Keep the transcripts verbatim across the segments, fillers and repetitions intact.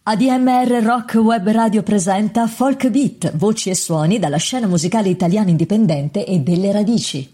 A D M R Rock Web Radio presenta Folk Beat, voci e suoni dalla scena musicale italiana indipendente e delle radici.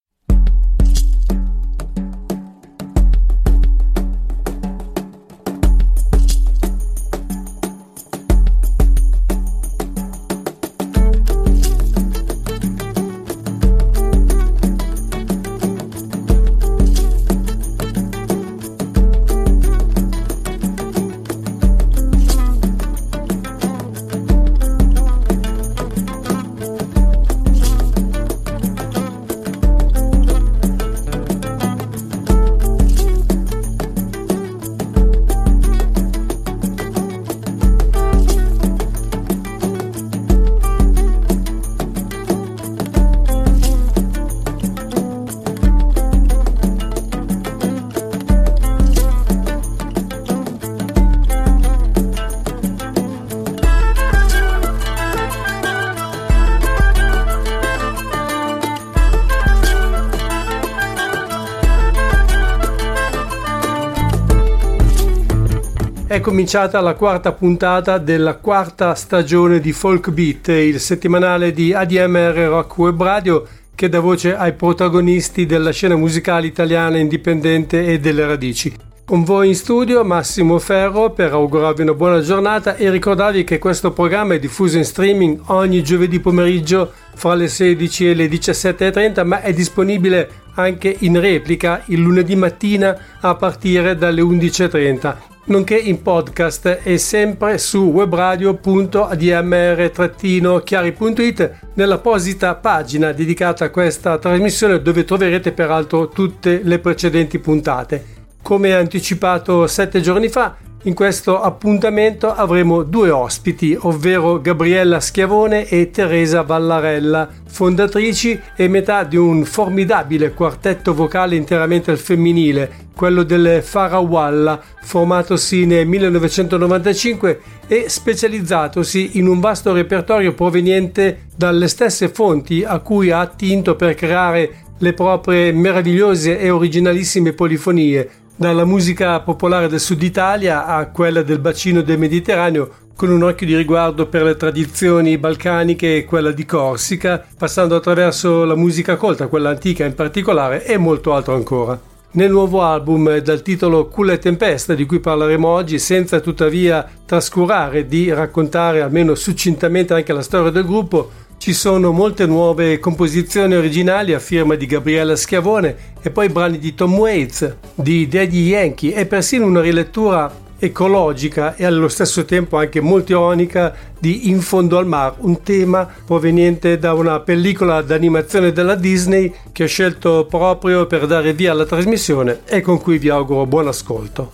È cominciata la quarta puntata della quarta stagione di Folk Beat, il settimanale di A D M R Rock Web Radio che dà voce ai protagonisti della scena musicale italiana indipendente e delle radici. Con voi in studio Massimo Ferro per augurarvi una buona giornata e ricordarvi che questo programma è diffuso in streaming ogni giovedì pomeriggio fra le sedici e le diciassette e trenta, ma è disponibile anche in replica il lunedì mattina a partire dalle undici e trenta. Nonché in podcast e sempre su webradio punto a d m r chiari punto i t nell'apposita pagina dedicata a questa trasmissione, dove troverete peraltro tutte le precedenti puntate. Come anticipato sette giorni fa, in questo appuntamento avremo due ospiti, ovvero Gabriella Schiavone e Teresa Vallarella, fondatrici e metà di un formidabile quartetto vocale interamente al femminile, quello delle Farawalla, formatosi nel millenovecentonovantacinque e specializzatosi in un vasto repertorio proveniente dalle stesse fonti a cui ha attinto per creare le proprie meravigliose e originalissime polifonie, dalla musica popolare del Sud Italia a quella del bacino del Mediterraneo, con un occhio di riguardo per le tradizioni balcaniche e quella di Corsica, passando attraverso la musica colta, quella antica in particolare, e molto altro ancora. Nel nuovo album dal titolo Culla e Tempesta, di cui parleremo oggi, senza tuttavia trascurare di raccontare almeno succintamente anche la storia del gruppo, ci sono molte nuove composizioni originali a firma di Gabriella Schiavone e poi brani di Tom Waits, di Daddy Yankee e persino una rilettura ecologica e allo stesso tempo anche molto ironica di In fondo al mar, un tema proveniente da una pellicola d'animazione della Disney che ho scelto proprio per dare via alla trasmissione e con cui vi auguro buon ascolto.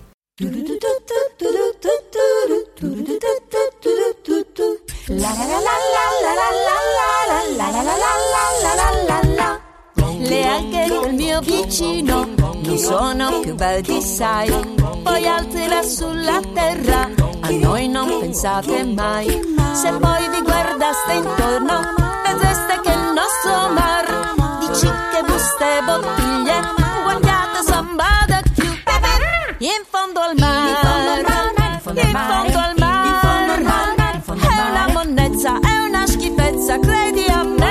Le alghe del mio vicino non sono più belli, sai, poi altri là sulla terra a noi non pensate mai. Se poi vi guardaste intorno vedreste che il nostro mar di cicche, buste, bottiglie, guardate sambada più in fondo al mare, in fondo al mare, è una monnezza, è una schifezza, credi a me.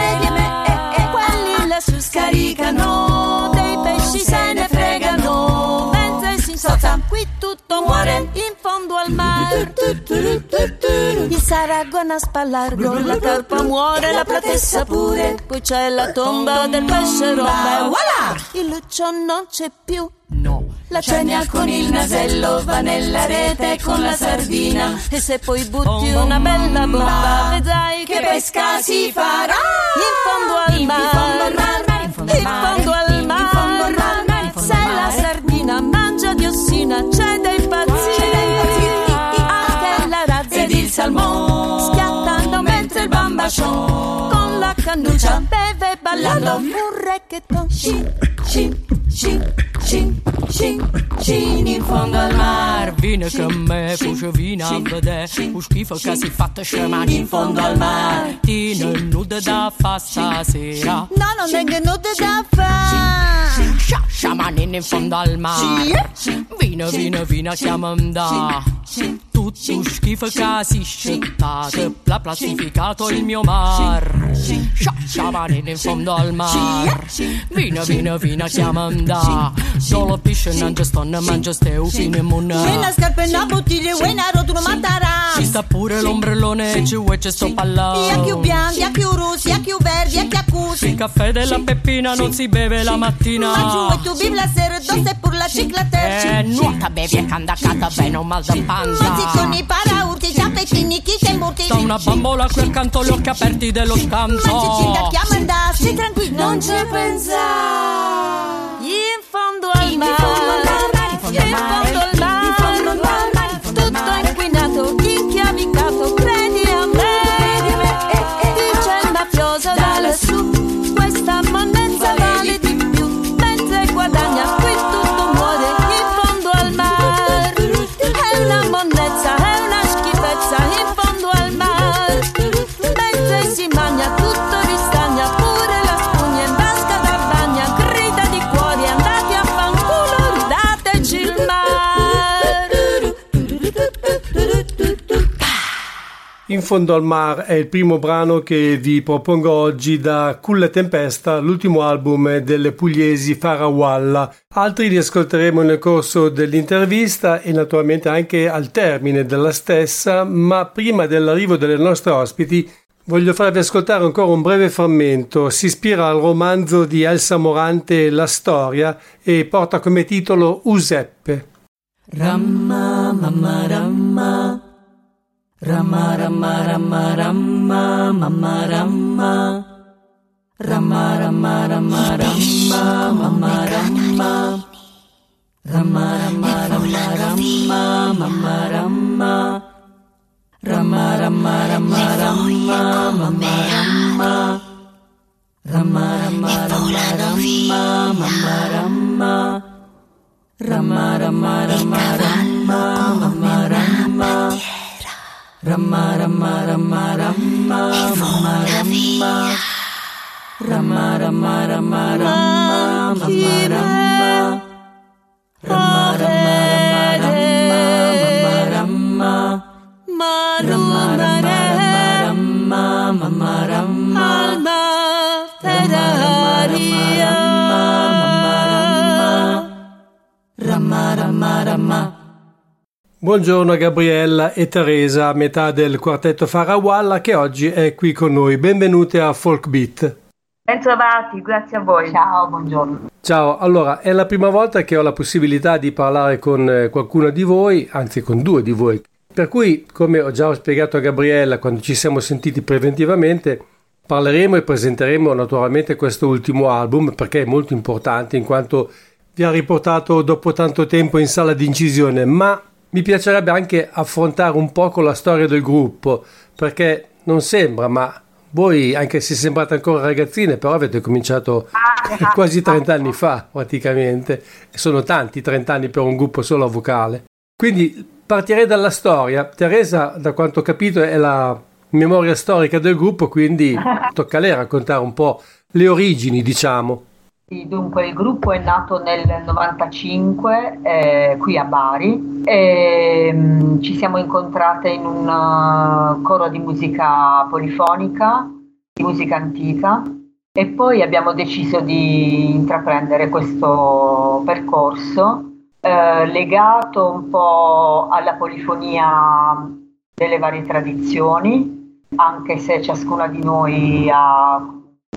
Scaricano, dei pesci se ne fregano, mentre si insozza qui tutto muore in fondo al mare. Il Saragona a Spallargo, la carpa muore, la platessa pure, poi c'è la tomba del pesce rombe, voilà! Il luccio non c'è più, no. La cenia con il nasello va nella rete con la sardina, e se poi butti una bella bomba vedrai che pesca si farà in fondo al mare. In fondo al mare, se la sardina mangia diossina, c'è dei pazzi, anche la razza ed il salmone schiattano mentre il bambascion con la cannuccia beve ballando un reggaeton. Shin, shin, shin, shin, shin, shin, in fondo al mar. Vieni con me, fucio vino a vedere un schifo che si fatta scemare in fondo al mar. Ti non nuda da fa stasera. No, non tengo nuda da fa. Sciamanini in fondo al mar. Vino, vino, vino, chiamo da. Tu tutto schifo che si scettate, l'ha plastificato il mio mar. Sciavanino in fondo al mar. Vino, vino, vino, siamo andati. Solo pisce non ci stanno, mangia ste ufine in munna. Una scarpa e una bottiglia, e una rotula mattarà. Ci sta pure l'ombrellone e ci vuoi ci sto pallando. E a più bianchi, a più rossi, a più verdi, a più accusi. Il caffè della Peppina non si beve la mattina. Ma ci vuoi tu vivi la sera, dosse pur la ciclata. Eh, nuota, bevi e candacata, bene un mal da panza. Mozziconi, paraurti, tappetini, chi te imburti. Sta una bambola qui accanto agli occhi aperti dello scanto. Ma ci ci incacchiamo e da, stai tranquillo, non ci pensa. In fondo al mare, in fondo al mare, tutto inquinato, inchiavicato, credi a me. Dice il mafioso da lassù, questa monnezza vale di più, mentre guadagna qui tutto muore in fondo al mare. È una monnezza, è una schifezza in fondo al mare, mentre si mangia tutto ristagna, pure la spugna in vasca da bagna, grida di cuori andati a fanculo, dateci il mare. In fondo al mar è il primo brano che vi propongo oggi da Culla Tempesta, l'ultimo album delle pugliesi Farawalla. Altri li ascolteremo nel corso dell'intervista e naturalmente anche al termine della stessa, ma prima dell'arrivo delle nostre ospiti voglio farvi ascoltare ancora un breve frammento. Si ispira al romanzo di Elsa Morante La storia e porta come titolo Useppe. Ramma, mamma, ramma. Ramma, ramma, ramma, ramma, mamma, ramma. Ramma, ramma, ramma, ramma, mamma, ramma. Ramma, ramma, ramma, ramma, mamma, ramma. Ramma, ramma, ramma, ramma, mamma, ramma. Ramma, ramma, ramma, ramma, mamma, ramma. Ramma, ramma, ramma, ramma, mamma, ramma. Ramma, ramma, ramma, ramma, mamma, ramma. Ramma, ramma, ramma, ramma, mamma, ramma. Ramma, ramma, ramma, ramma, mamma, ramma. Ramma, ramma, ramma, mamma, ramma. Alma Ferraria. Ramma, ramma, ramma. Buongiorno a Gabriella e Teresa, metà del quartetto Farawalla, che oggi è qui con noi. Benvenute a Folk Beat. Bentrovati, grazie a voi. Ciao, buongiorno. Ciao, allora è la prima volta che ho la possibilità di parlare con qualcuno di voi, anzi con due di voi. Per cui, come ho già spiegato a Gabriella quando ci siamo sentiti preventivamente, parleremo e presenteremo naturalmente questo ultimo album, perché è molto importante in quanto vi ha riportato dopo tanto tempo in sala di incisione, ma mi piacerebbe anche affrontare un po' con la storia del gruppo, perché non sembra, ma voi, anche se sembrate ancora ragazzine, però avete cominciato quasi trenta anni fa praticamente, e sono tanti trenta anni per un gruppo solo vocale. Quindi partirei dalla storia. Teresa, da quanto ho capito, è la memoria storica del gruppo, quindi tocca a lei raccontare un po' le origini, diciamo. Sì, dunque il gruppo è nato nel novantacinque eh, qui a Bari e mh, ci siamo incontrate in un uh, coro di musica polifonica, di musica antica, e poi abbiamo deciso di intraprendere questo percorso eh, legato un po' alla polifonia delle varie tradizioni, anche se ciascuna di noi ha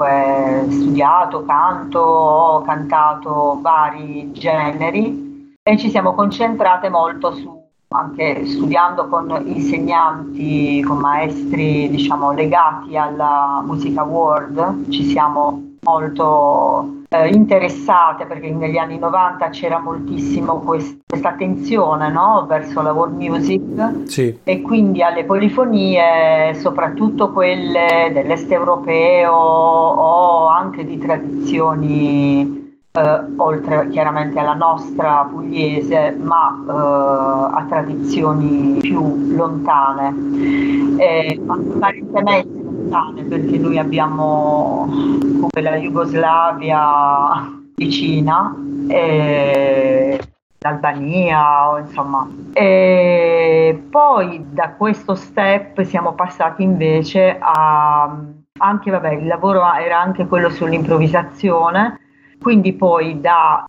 studiato canto, ho cantato vari generi e ci siamo concentrate molto su, anche studiando con insegnanti, con maestri diciamo legati alla musica world, ci siamo molto eh, interessate, perché negli anni novanta c'era moltissimo quest- questa attenzione, no? Verso la world music, sì. E quindi alle polifonie, soprattutto quelle dell'est europeo o anche di tradizioni eh, oltre chiaramente alla nostra pugliese, ma eh, a tradizioni più lontane, eh, apparentemente lontane, perché noi abbiamo come la Jugoslavia vicina, e Albania, o insomma. E poi da questo step siamo passati invece a anche, vabbè, il lavoro era anche quello sull'improvvisazione, quindi poi da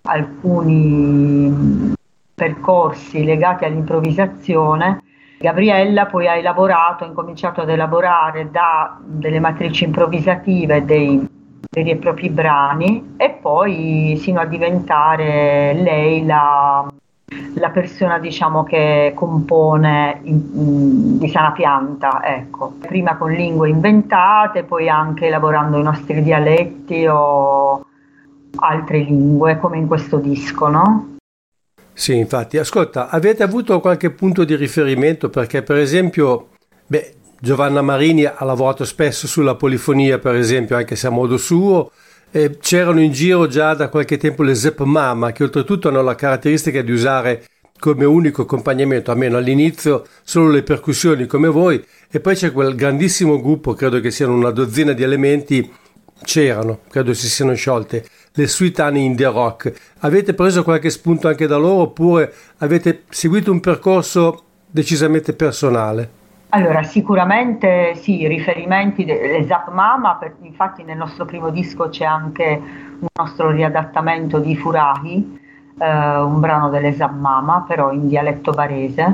alcuni percorsi legati all'improvvisazione Gabriella poi ha elaborato, ha incominciato ad elaborare da delle matrici improvvisative dei veri e propri brani, e poi sino a diventare lei la, la persona, diciamo, che compone in, in, di sana pianta, ecco. Prima con lingue inventate, poi anche elaborando i nostri dialetti o altre lingue, come in questo disco, no? Sì, infatti. Ascolta, avete avuto qualche punto di riferimento? Perché per esempio, beh, Giovanna Marini ha lavorato spesso sulla polifonia, per esempio, anche se a modo suo. Eh, c'erano in giro già da qualche tempo le Zep Mama, che oltretutto hanno la caratteristica di usare come unico accompagnamento, almeno all'inizio, solo le percussioni come voi, e poi c'è quel grandissimo gruppo, credo che siano una dozzina di elementi, c'erano, credo si siano sciolte, le Sweet Honey in the Rock. Avete preso qualche spunto anche da loro, oppure avete seguito un percorso decisamente personale? Allora, sicuramente sì, riferimenti le Zap Mama, per, infatti nel nostro primo disco c'è anche un nostro riadattamento di Furahi, eh, un brano delle Zap Mama, però in dialetto barese.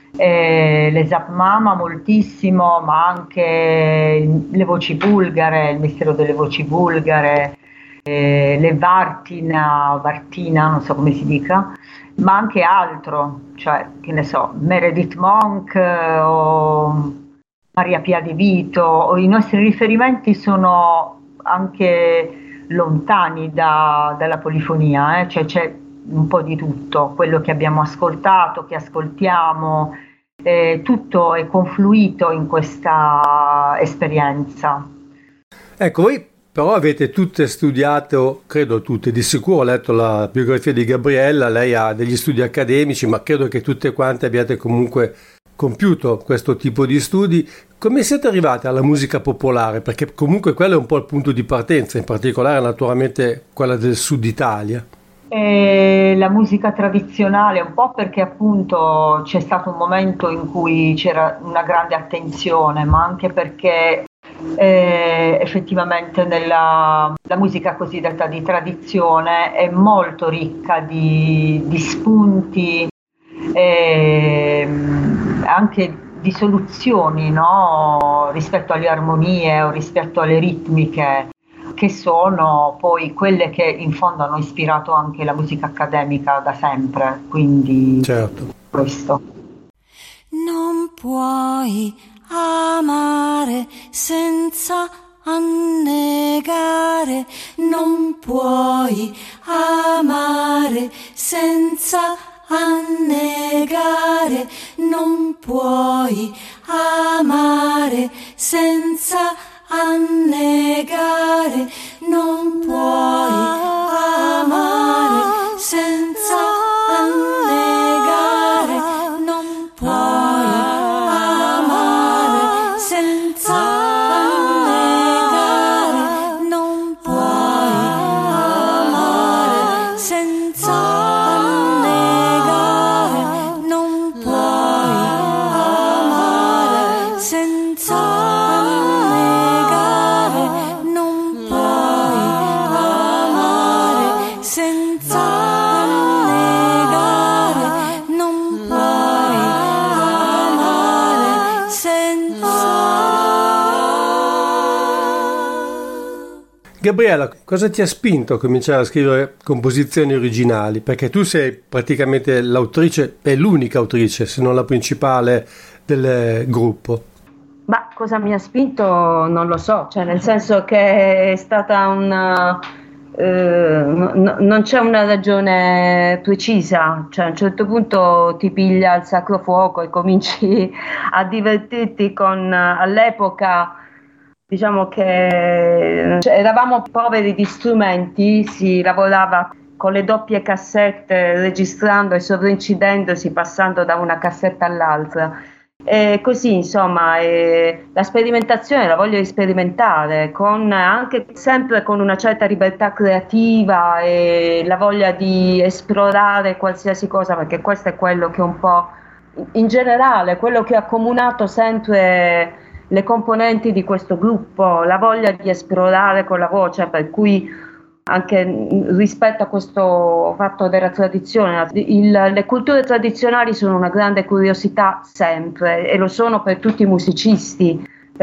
Eh, le Zap Mama moltissimo, ma anche le voci bulgare, il mistero delle voci bulgare, eh, le Vartina, Vartina, non so come si dica, ma anche altro, cioè, che ne so, Meredith Monk eh, o Maria Pia De Vito, o i nostri riferimenti sono anche lontani da, dalla polifonia, eh? Cioè c'è un po' di tutto, quello che abbiamo ascoltato, che ascoltiamo, eh, tutto è confluito in questa esperienza. Ecco, voi però avete tutte studiato, credo tutte, di sicuro ho letto la biografia di Gabriella, lei ha degli studi accademici, ma credo che tutte quante abbiate comunque compiuto questo tipo di studi. Come siete arrivate alla musica popolare? Perché comunque quello è un po' il punto di partenza, in particolare naturalmente quella del Sud Italia. E la musica tradizionale, un po' perché appunto c'è stato un momento in cui c'era una grande attenzione, ma anche perché Eh, effettivamente nella la musica cosiddetta di tradizione è molto ricca di, di spunti, eh, anche di soluzioni, no? Rispetto alle armonie o rispetto alle ritmiche, che sono poi quelle che in fondo hanno ispirato anche la musica accademica da sempre, quindi certo. Questo. Non puoi amare senza annegare, non puoi amare senza annegare, non puoi amare senza annegare, non puoi amare senza annegare, non puoi Gabriella, cosa ti ha spinto a cominciare a scrivere composizioni originali? Perché tu sei praticamente l'autrice, è l'unica autrice, se non la principale, del gruppo. Ma cosa mi ha spinto non lo so, cioè nel senso che è stata una... Eh, no, non c'è una ragione precisa, cioè a un certo punto ti piglia il sacro fuoco e cominci a divertirti con, all'epoca diciamo che cioè, eravamo poveri di strumenti, si lavorava con le doppie cassette registrando e sovraincidendosi, passando da una cassetta all'altra, E così, insomma, e la sperimentazione, la voglia di sperimentare, con, anche sempre con una certa libertà creativa e la voglia di esplorare qualsiasi cosa, perché questo è quello che un po', in generale, quello che ha accomunato sempre le componenti di questo gruppo, la voglia di esplorare con la voce, per cui anche rispetto a questo fatto della tradizione, il, le culture tradizionali sono una grande curiosità sempre, e lo sono per tutti i musicisti,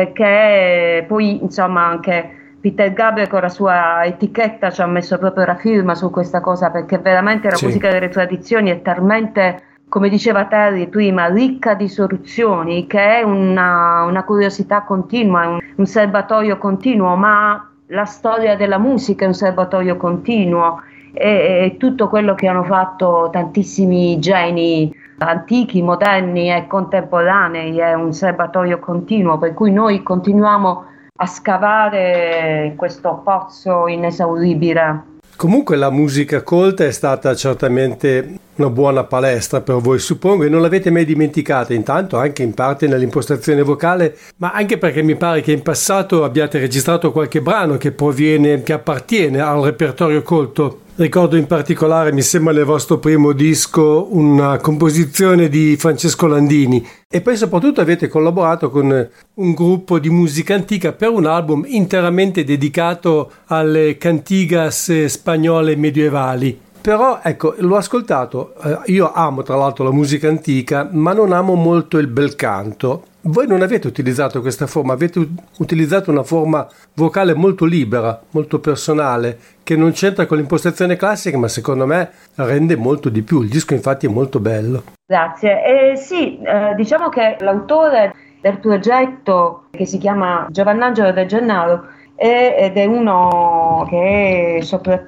perché poi insomma anche Peter Gabriel con la sua etichetta ci ha messo proprio la firma su questa cosa, perché veramente la sì. musica delle tradizioni è talmente, come diceva Terry prima, ricca di soluzioni, che è una, una curiosità continua, un, un serbatoio continuo, ma la storia della musica è un serbatoio continuo, e, e tutto quello che hanno fatto tantissimi geni antichi, moderni e contemporanei è un serbatoio continuo, per cui noi continuiamo a scavare questo pozzo inesauribile. Comunque la musica colta è stata certamente una buona palestra per voi, suppongo, e non l'avete mai dimenticata, intanto anche in parte nell'impostazione vocale, ma anche perché mi pare che in passato abbiate registrato qualche brano che proviene, che appartiene al repertorio colto. Ricordo in particolare, mi sembra nel vostro primo disco, una composizione di Francesco Landini, e poi soprattutto avete collaborato con un gruppo di musica antica per un album interamente dedicato alle cantigas spagnole medievali. Però ecco, l'ho ascoltato, eh, io amo tra l'altro la musica antica, ma non amo molto il bel canto. Voi non avete utilizzato questa forma, avete u- utilizzato una forma vocale molto libera, molto personale, che non c'entra con l'impostazione classica, ma secondo me rende molto di più. Il disco infatti è molto bello. Grazie. Eh, sì, eh, diciamo che l'autore del progetto, che si chiama Giovannangelo De Gennaro, è, ed è uno che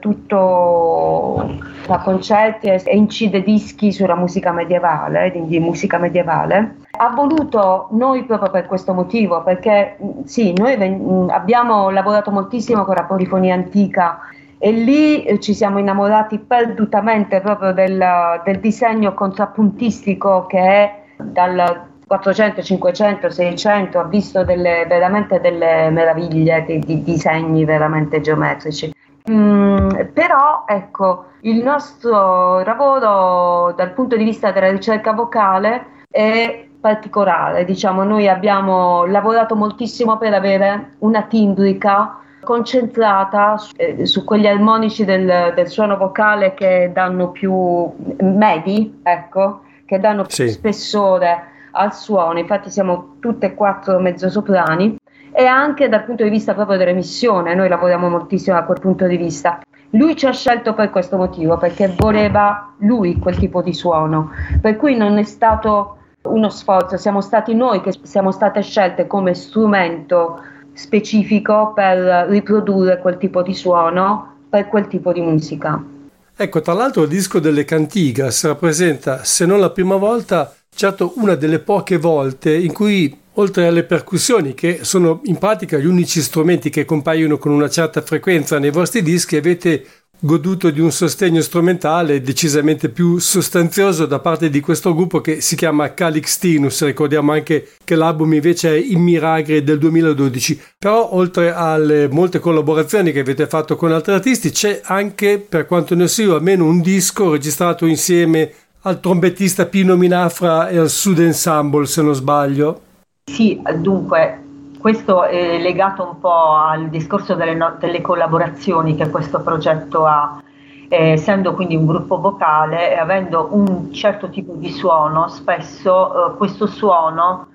soprattutto fa concerti e incide dischi sulla musica medievale, di musica medievale. Ha voluto noi proprio per questo motivo, perché sì, noi abbiamo lavorato moltissimo con la polifonia antica e lì ci siamo innamorati perdutamente proprio del, del disegno contrappuntistico che è dal quattrocento, cinquecento, seicento, ha visto delle, veramente delle meraviglie di, di disegni veramente geometrici. Mm, però ecco, il nostro lavoro dal punto di vista della ricerca vocale è particolare, diciamo. Noi abbiamo lavorato moltissimo per avere una timbrica concentrata su, eh, su quegli armonici del, del suono vocale che danno più medi, ecco, che danno più sì. spessore al suono. Infatti siamo tutte e quattro mezzosoprani, e anche dal punto di vista proprio dell'emissione noi lavoriamo moltissimo da quel punto di vista. Lui ci ha scelto per questo motivo, perché voleva lui quel tipo di suono, per cui non è stato uno sforzo, siamo stati noi che siamo state scelte come strumento specifico per riprodurre quel tipo di suono per quel tipo di musica. Ecco, tra l'altro il disco delle Cantigas rappresenta, se non la prima volta, certo una delle poche volte in cui, oltre alle percussioni, che sono in pratica gli unici strumenti che compaiono con una certa frequenza nei vostri dischi, avete goduto di un sostegno strumentale decisamente più sostanzioso da parte di questo gruppo che si chiama Calixtinus. Ricordiamo anche che l'album invece è In Miragri del duemiladodici. Però oltre alle molte collaborazioni che avete fatto con altri artisti, c'è anche, per quanto ne so io, almeno un disco registrato insieme al trombettista Pino Minafra e al Sud Ensemble, se non sbaglio. Sì, dunque questo è legato un po' al discorso delle, no- delle collaborazioni che questo progetto ha, eh, essendo quindi un gruppo vocale e avendo un certo tipo di suono, spesso eh, questo suono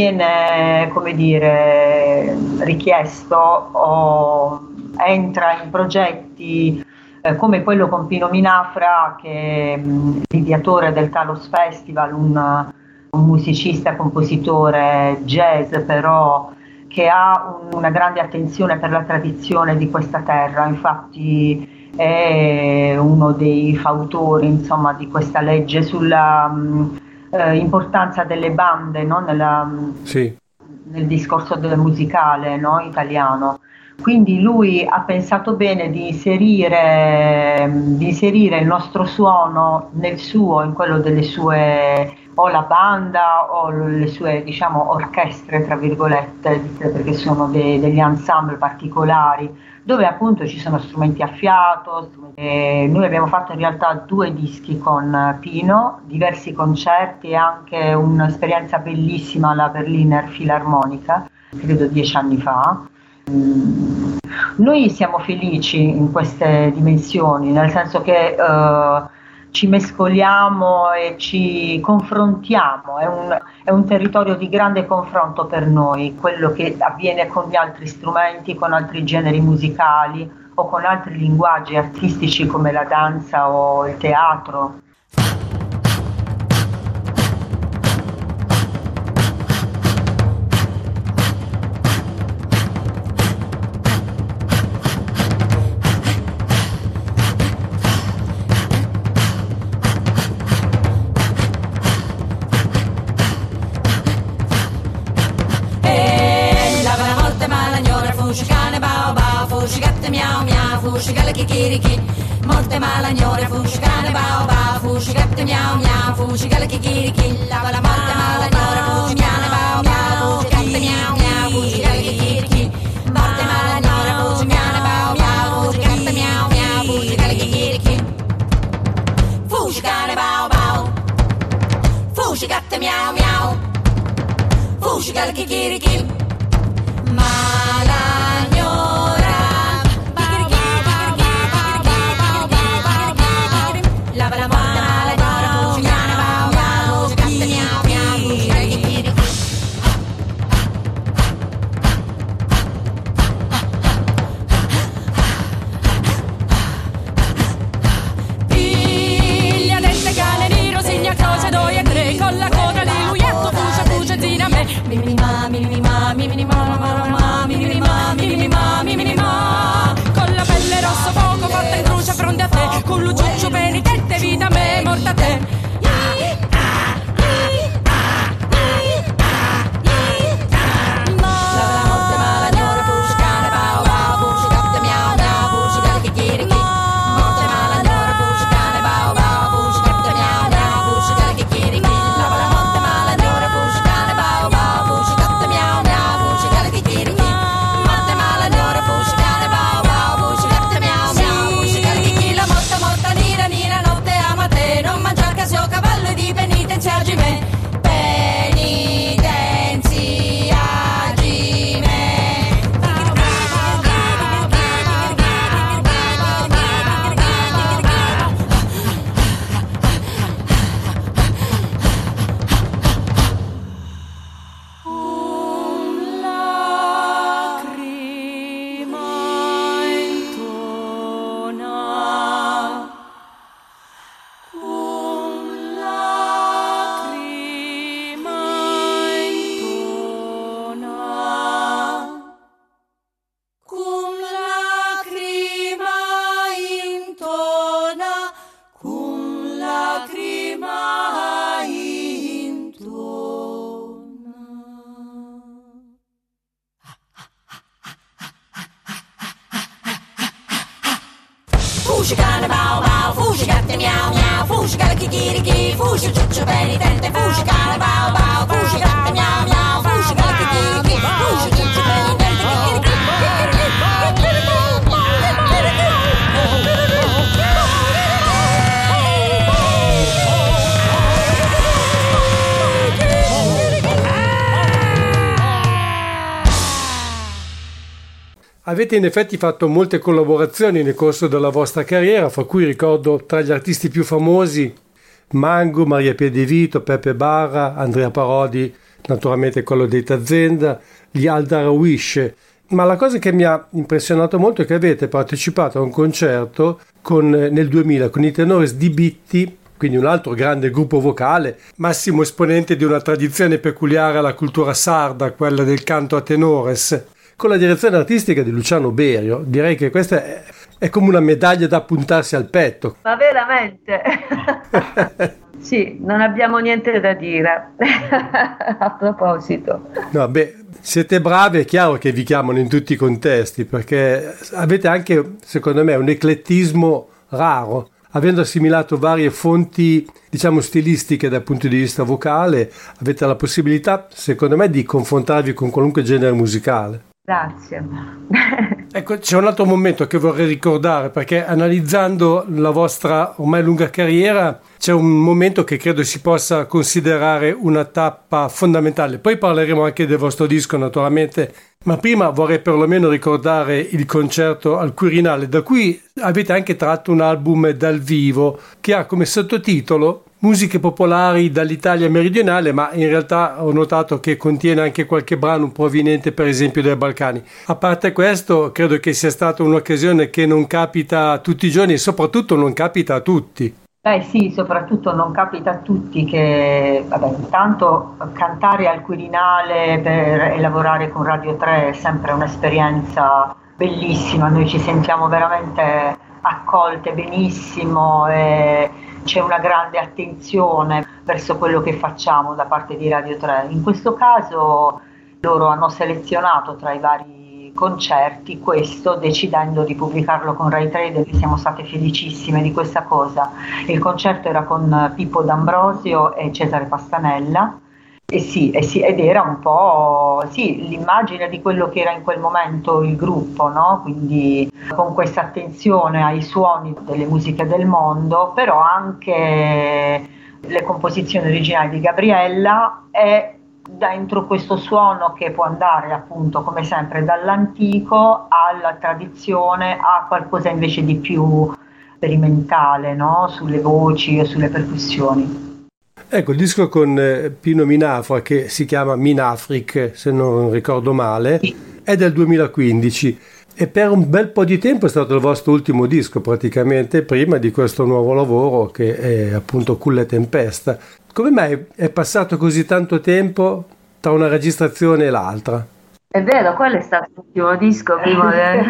viene, come dire, richiesto o entra in progetti eh, come quello con Pino Minafra, che è mh, l'ideatore del Talos Festival, un, un musicista, compositore jazz, però che ha un, una grande attenzione per la tradizione di questa terra. Infatti è uno dei fautori, insomma, di questa legge sulla mh, eh, importanza delle bande, no? Nella, sì. nel discorso del musicale, no? Italiano. Quindi lui ha pensato bene di inserire, di inserire il nostro suono nel suo, in quello delle sue, o la banda o le sue, diciamo, orchestre, tra virgolette, perché sono de, degli ensemble particolari, dove appunto ci sono strumenti a fiato. E noi abbiamo fatto in realtà due dischi con Pino, diversi concerti e anche un'esperienza bellissima alla Berliner Philharmonica, credo dieci anni fa. Noi siamo felici in queste dimensioni, nel senso che uh, ci mescoliamo e ci confrontiamo, è un, è un territorio di grande confronto per noi, quello che avviene con gli altri strumenti, con altri generi musicali o con altri linguaggi artistici come la danza o il teatro. Fuscicale chikiriki, molte malagnore, fuscicane bao bao, fuscicatte miau miau, fuscicale chikiriki, lava la morte malagnore, fuscicane bao miau, fuscicatte miau miau, fuscicale chikiriki, morte malagnore, fuscicane bao miau, fuscicatte miau miau, fuscicale chikiriki, fuscicane bao bao, fuscicatte miau miau, fuscicale chikiriki, malagnore. Con la pelle rosso fuoco fatta in croce fronte a te, con l'ucciuccio penitente vita a me morta a te. Fuscicane bao bao, fuscicatte miau miau, fuscicale chikiriki, fusci ciuccio penitente, fuscicane bao bao, fuscicatte miau miau, fuscicale chikiriki, fusci ciuccio penitente, chikiriki, Avete in effetti fatto molte collaborazioni nel corso della vostra carriera, fra cui ricordo tra gli artisti più famosi Mango, Maria Piedevito, Pepe Barra, Andrea Parodi, naturalmente quello dei Tazenda, gli Aldarawish. Ma la cosa che mi ha impressionato molto è che avete partecipato a un concerto con, nel duemila con i Tenores di Bitti, quindi un altro grande gruppo vocale, massimo esponente di una tradizione peculiare alla cultura sarda, quella del canto a tenores, con la direzione artistica di Luciano Berio. Direi che questa è È come una medaglia da puntarsi al petto. Ma veramente? Sì, non abbiamo niente da dire a proposito. No, beh, siete bravi, è chiaro che vi chiamano in tutti i contesti, perché avete anche, secondo me, un eclettismo raro. Avendo assimilato varie fonti, diciamo, stilistiche dal punto di vista vocale, avete la possibilità, secondo me, di confrontarvi con qualunque genere musicale. Grazie. Ecco, c'è un altro momento che vorrei ricordare, perché analizzando la vostra ormai lunga carriera c'è un momento che credo si possa considerare una tappa fondamentale. Poi parleremo anche del vostro disco, naturalmente, ma prima vorrei perlomeno ricordare il concerto al Quirinale, da cui avete anche tratto un album dal vivo che ha come sottotitolo Musiche popolari dall'Italia meridionale, ma in realtà ho notato che contiene anche qualche brano proveniente per esempio dai Balcani. A parte questo, credo che sia stata un'occasione che non capita tutti i giorni e soprattutto non capita a tutti. Beh sì, soprattutto non capita a tutti che, vabbè, intanto cantare al Quirinale per, e lavorare con Radio tre è sempre un'esperienza bellissima, noi ci sentiamo veramente accolte benissimo e c'è una grande attenzione verso quello che facciamo da parte di Radio tre. In questo caso loro hanno selezionato tra i vari concerti questo, decidendo di pubblicarlo con Rai tre, e siamo state felicissime di questa cosa. Il concerto era con Pippo D'Ambrosio e Cesare Pastanella e sì, e sì, ed era un po' sì, l'immagine di quello che era in quel momento il gruppo, no? Quindi con questa attenzione ai suoni delle musiche del mondo, però anche le composizioni originali di Gabriella e dentro questo suono che può andare appunto come sempre dall'antico alla tradizione a qualcosa invece di più sperimentale, no? Sulle voci o sulle percussioni. Ecco, il disco con eh, Pino Minafra, che si chiama Minafric, se non ricordo male, sì, è del duemilaquindici e per un bel po' di tempo è stato il vostro ultimo disco praticamente, prima di questo nuovo lavoro che è appunto Culla e Tempesta. Come mai è passato così tanto tempo tra una registrazione e l'altra? È vero, quello è stato l'ultimo disco prima del...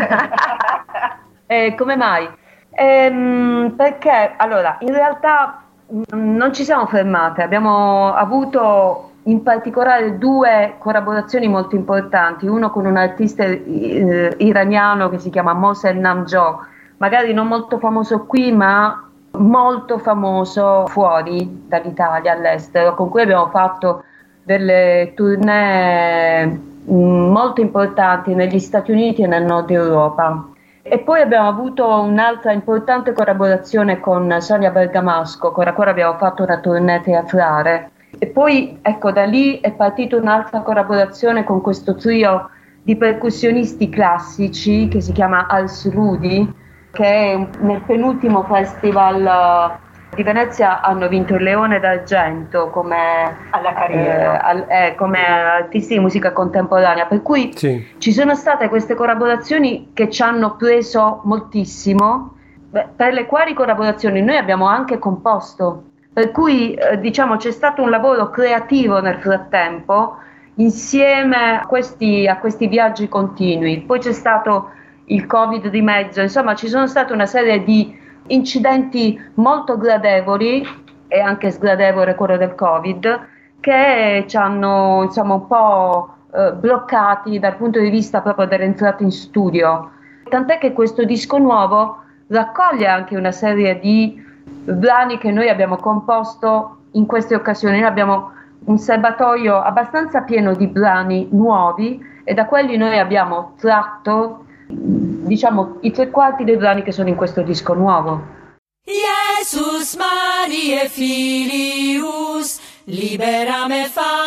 eh, come mai? Ehm, perché, allora, in realtà non ci siamo fermate, abbiamo avuto in particolare due collaborazioni molto importanti, uno con un artista eh, iraniano che si chiama Mohsen Namjoon, magari non molto famoso qui ma molto famoso fuori dall'Italia, all'estero, con cui abbiamo fatto delle tournée mh, molto importanti negli Stati Uniti e nel nord Europa. E poi abbiamo avuto un'altra importante collaborazione con Sonia Bergamasco, con la quale abbiamo fatto una tournée teatrale. E poi, ecco, da lì è partita un'altra collaborazione con questo trio di percussionisti classici che si chiama Ars Rudi, che nel penultimo festival di Venezia hanno vinto il Leone d'Argento come, alla carriera. eh, al, eh, come artisti di musica contemporanea, per cui sì, ci sono state queste collaborazioni che ci hanno preso moltissimo, per le quali collaborazioni noi abbiamo anche composto, per cui eh, diciamo c'è stato un lavoro creativo nel frattempo insieme a questi, a questi viaggi continui. Poi c'è stato il Covid di mezzo, insomma ci sono state una serie di incidenti molto gradevoli e anche sgradevole quello del Covid che ci hanno insomma un po' eh, bloccati dal punto di vista proprio dell'entrata in studio, tant'è che questo disco nuovo raccoglie anche una serie di brani che noi abbiamo composto in queste occasioni. Noi abbiamo un serbatoio abbastanza pieno di brani nuovi e da quelli noi abbiamo tratto diciamo i tre quarti dei brani che sono in questo disco nuovo. Jesus Maria Filius, libera me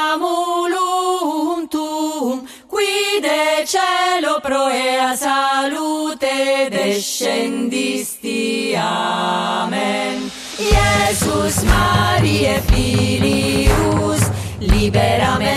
famulum tum, qui de cielo proea salute descendisti, amen. Jesus Maria Filius, libera me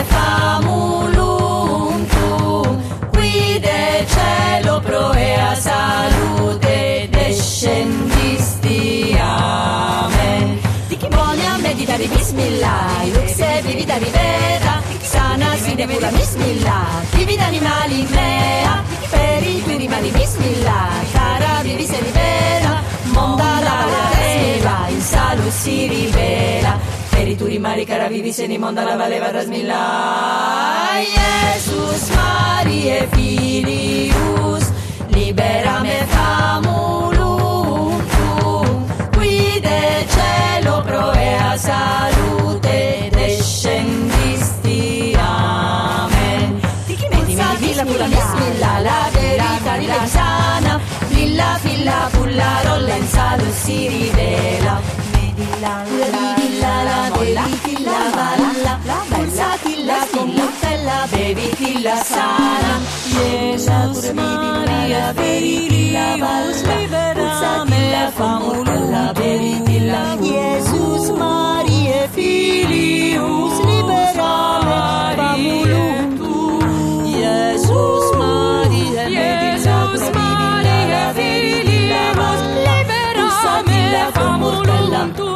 famulum tum, qui de cielo proea salute descendisti, amen. Di chi buoni a meditare bismillah, luxe vivida rivera, sana si depura bismillah, divida animali mea, per i tuoi rimani bismillah, cara vivi se libera, monda la valeva, in salu si rivela, per i tuoi rimani cara vivi se ni monda la valeva rasmillah. Jesus Maria Filius, libera me famulum tuum, qui del cielo provea salute descendisti, amen. Bismillah, bismillah, la verità la sana, lilla filla pulla rolla in salu si rivela, medilla la la bevi la balla, pulsati la scommutella, bevi la sana, Jesus Maria bevi la balla, pulsati la scommutella, bevi la Jesus Maria Filius, liberame famulum tu, Jesus Maria, Jesus Maria Filius, liberame famulum tu.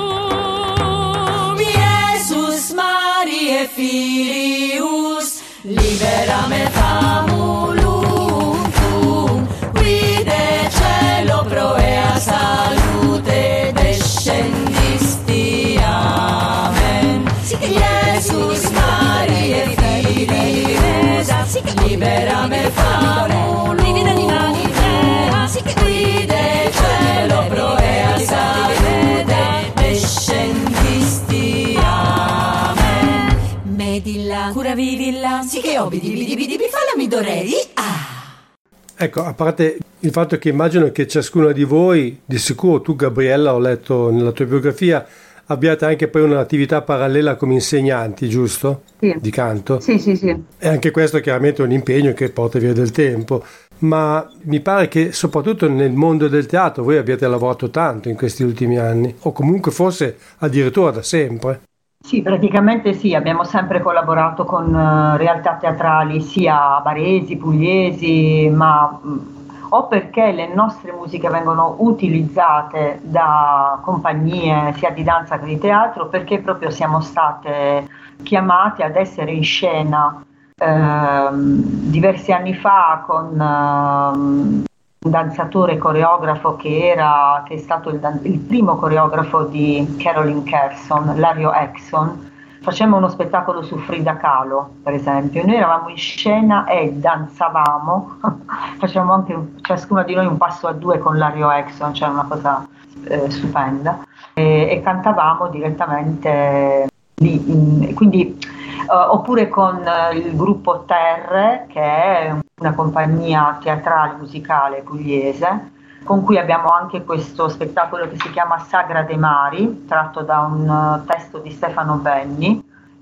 Filius, liberame famulum tuum, qui del cielo provea salute descendisti, amen. Jesus Maria Filius, liberame famulum tuum, qui del cielo provea salute descendisti, amen. Medilla, cura vivilla, sì che obbidi, bidi, bidi, bidi, falla mi dorei, ah. Ecco, a parte il fatto che immagino che ciascuna di voi, di sicuro tu Gabriella, ho letto nella tua biografia, abbiate anche poi un'attività parallela come insegnanti, giusto? Sì. Di canto? Sì, sì, sì. E anche questo chiaramente è un impegno che porta via del tempo, ma mi pare che soprattutto nel mondo del teatro voi abbiate lavorato tanto in questi ultimi anni, o comunque forse addirittura da sempre. Sì, praticamente sì, abbiamo sempre collaborato con uh, realtà teatrali sia baresi, pugliesi, ma mh, o perché le nostre musiche vengono utilizzate da compagnie sia di danza che di teatro, perché proprio siamo state chiamate ad essere in scena uh, diversi anni fa con uh, un danzatore coreografo che era che è stato il, il primo coreografo di Caroline Carson, Lario Exon. Facemmo uno spettacolo su Frida Kahlo, per esempio. Noi eravamo in scena e danzavamo, facevamo anche ciascuna di noi un passo a due con Lario Exon, cioè una cosa eh, stupenda, e, e cantavamo direttamente lì, in, quindi uh, oppure con uh, il gruppo Terre, che è una compagnia teatrale musicale pugliese, con cui abbiamo anche questo spettacolo che si chiama Sagra dei Mari, tratto da un uh, testo di Stefano Benni,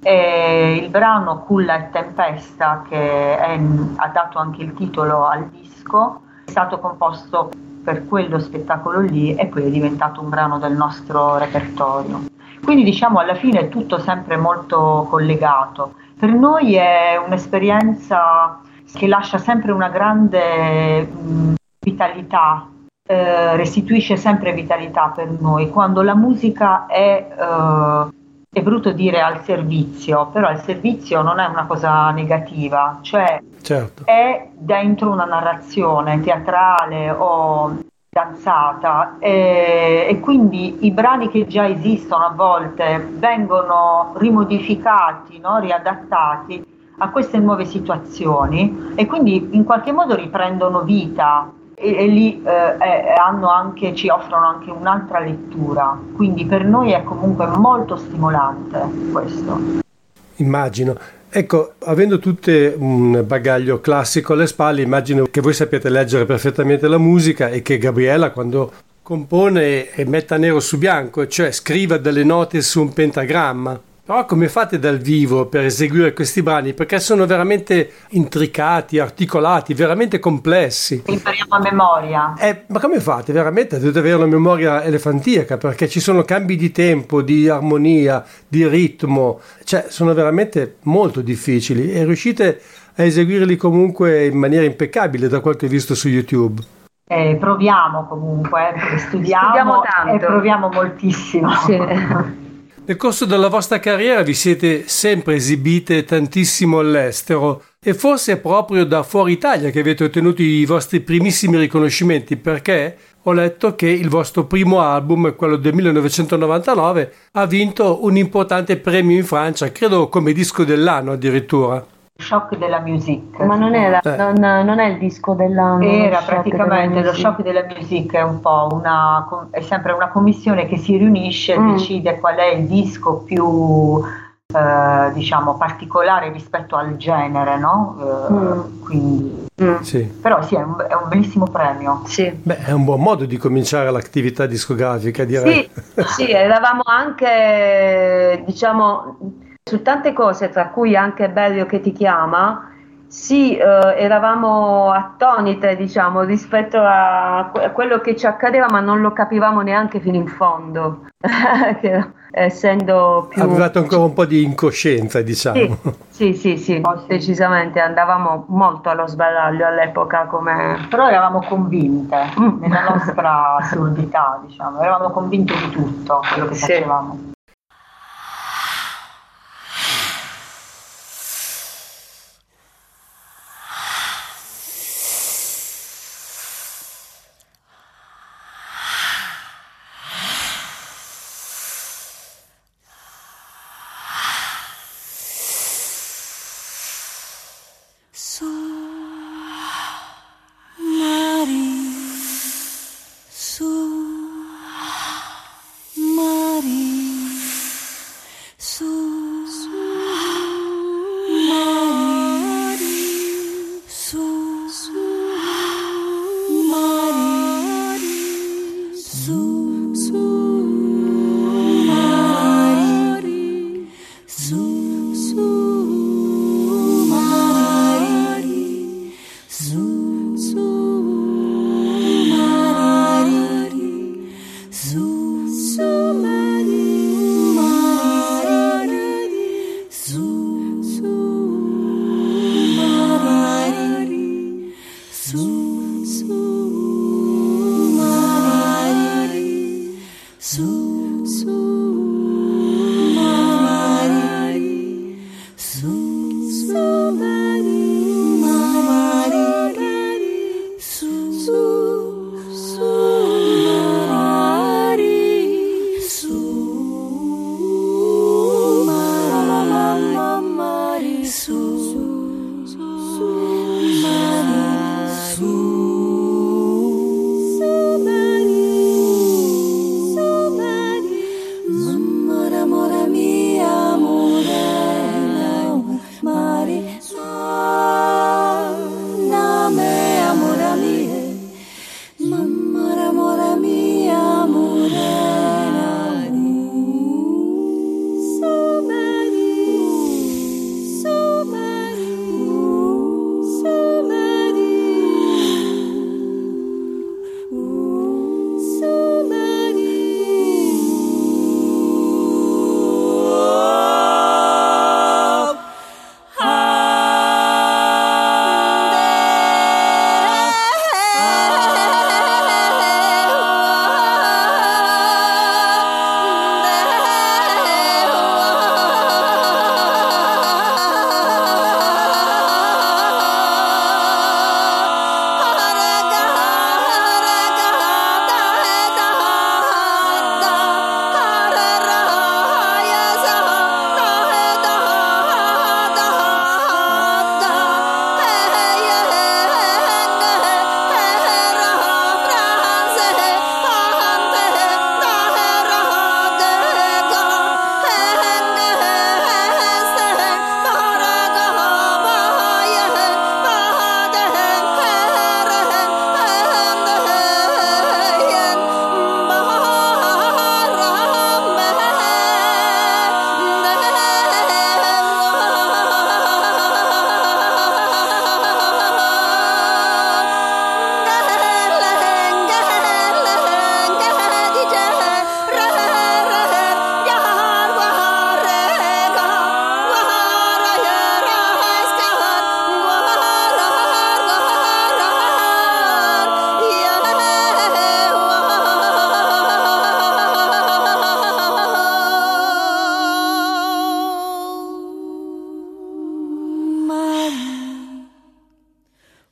e il brano Culla e Tempesta, che è, ha dato anche il titolo al disco, è stato composto per quello spettacolo lì e poi è diventato un brano del nostro repertorio. Quindi diciamo alla fine è tutto sempre molto collegato. Per noi è un'esperienza che lascia sempre una grande mh, vitalità, eh, restituisce sempre vitalità per noi. Quando la musica è, eh, è brutto dire al servizio, però il servizio non è una cosa negativa, cioè certo. È dentro una narrazione teatrale o danzata e, e quindi i brani che già esistono a volte vengono rimodificati, no? Riadattati a queste nuove situazioni e quindi in qualche modo riprendono vita e, e lì eh, eh, hanno anche, ci offrono anche un'altra lettura, quindi per noi è comunque molto stimolante questo. Immagino. Ecco, avendo tutte un bagaglio classico alle spalle, immagino che voi sappiate leggere perfettamente la musica e che Gabriella quando compone metta nero su bianco, cioè scriva delle note su un pentagramma. Però come fate dal vivo per eseguire questi brani? Perché sono veramente intricati, articolati, veramente complessi. Impariamo a memoria. Eh, ma come fate? Veramente dovete avere una memoria elefantiaca, perché ci sono cambi di tempo, di armonia, di ritmo. Cioè, sono veramente molto difficili e riuscite a eseguirli comunque in maniera impeccabile, da quel che ho visto su YouTube. Eh, proviamo comunque, studiamo, studiamo tanto e proviamo moltissimo. Sì. Nel corso della vostra carriera vi siete sempre esibite tantissimo all'estero E forse è proprio da fuori Italia che avete ottenuto i vostri primissimi riconoscimenti, perché ho letto che il vostro primo album, quello del millenovecentonovantanove, ha vinto un importante premio in Francia, credo come disco dell'anno addirittura. Shock della Musique. Ma non era, Eh. non, non è il disco dell'anno. Era lo Shock praticamente della lo Musique. Shock della Musique, è un po' una, è sempre una commissione che si riunisce e Mm. decide qual è il disco più eh, diciamo particolare rispetto al genere, no? Eh, Mm. Quindi, Mm. Sì. però sì, è un, è un bellissimo premio. Sì. Beh, è un buon modo di cominciare l'attività discografica, direi. Sì, sì, eravamo anche, diciamo, su tante cose, tra cui anche Bello che ti chiama, sì, eh, eravamo attonite, diciamo, rispetto a, que- a quello che ci accadeva, ma non lo capivamo neanche fino in fondo, che, essendo più... Avevate ancora un po' di incoscienza, diciamo. Sì, sì, sì, sì, decisamente, andavamo molto allo sbaraglio all'epoca come... Però eravamo convinte Mm. nella nostra assurdità, diciamo, eravamo convinte di tutto quello che Sì. facevamo. Su mari, su mari.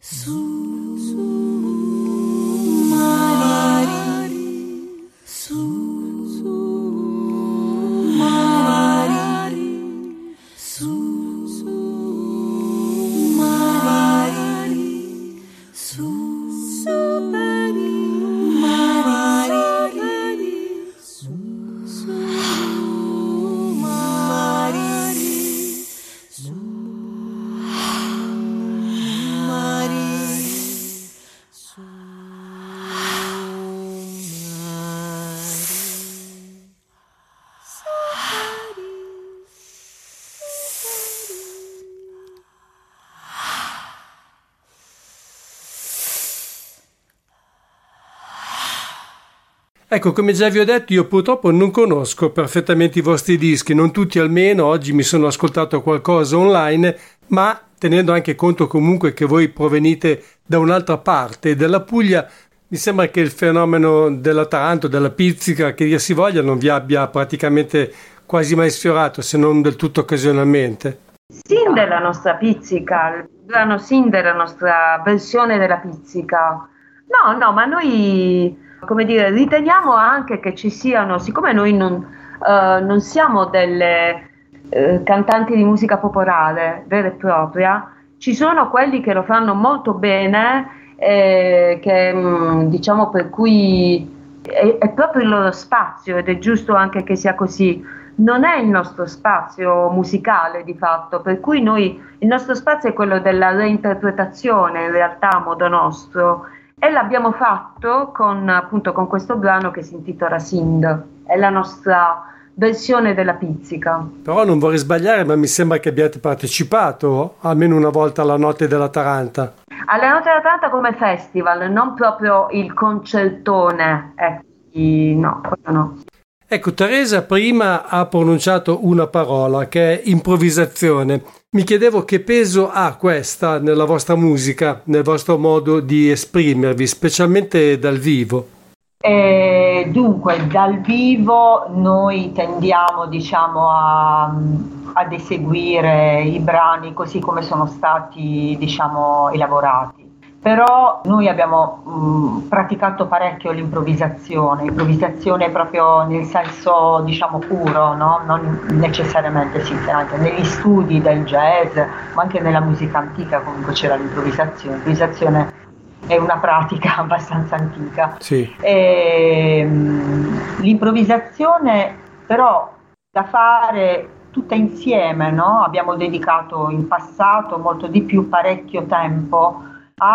su, su, mari, su, su, mari, su, su, mari, su, su, mari, su, su, Ecco, come già vi ho detto, io purtroppo non conosco perfettamente i vostri dischi, non tutti almeno. Oggi mi sono ascoltato qualcosa online, ma tenendo anche conto comunque che voi provenite da un'altra parte della Puglia, mi sembra che il fenomeno della Taranto, della pizzica, che dir si voglia, non vi abbia praticamente quasi mai sfiorato, se non del tutto occasionalmente. Sin della nostra pizzica, il brano Sin della nostra versione della pizzica. No, no, ma noi, come dire, riteniamo anche che ci siano, siccome noi non, uh, non siamo delle uh, cantanti di musica popolare vera e propria, ci sono quelli che lo fanno molto bene, eh, che mh, diciamo per cui è, è proprio il loro spazio, ed è giusto anche che sia così. Non è il nostro spazio musicale di fatto, per cui noi, il nostro spazio è quello della reinterpretazione in realtà a modo nostro, e l'abbiamo fatto con, appunto, con questo brano che si intitola Sind, è la nostra versione della pizzica. Però non vorrei sbagliare, ma mi sembra che abbiate partecipato almeno una volta alla Notte della Taranta. Alla Notte della Taranta come festival, non proprio il concertone, ecco, no, quello no. Ecco, Teresa prima ha pronunciato una parola che è improvvisazione. Mi chiedevo che peso ha questa nella vostra musica, nel vostro modo di esprimervi, specialmente dal vivo. Eh, dunque, dal vivo noi tendiamo, diciamo, a, ad eseguire i brani così come sono stati, diciamo, elaborati. Però noi abbiamo mh, praticato parecchio l'improvvisazione, improvvisazione proprio nel senso, diciamo, puro, no? Non necessariamente sì, anche negli studi del jazz, ma anche nella musica antica comunque c'era l'improvvisazione. L'improvvisazione è una pratica abbastanza antica. Sì. E, mh, l'improvvisazione però da fare tutta insieme, no? Abbiamo dedicato in passato molto di più, parecchio tempo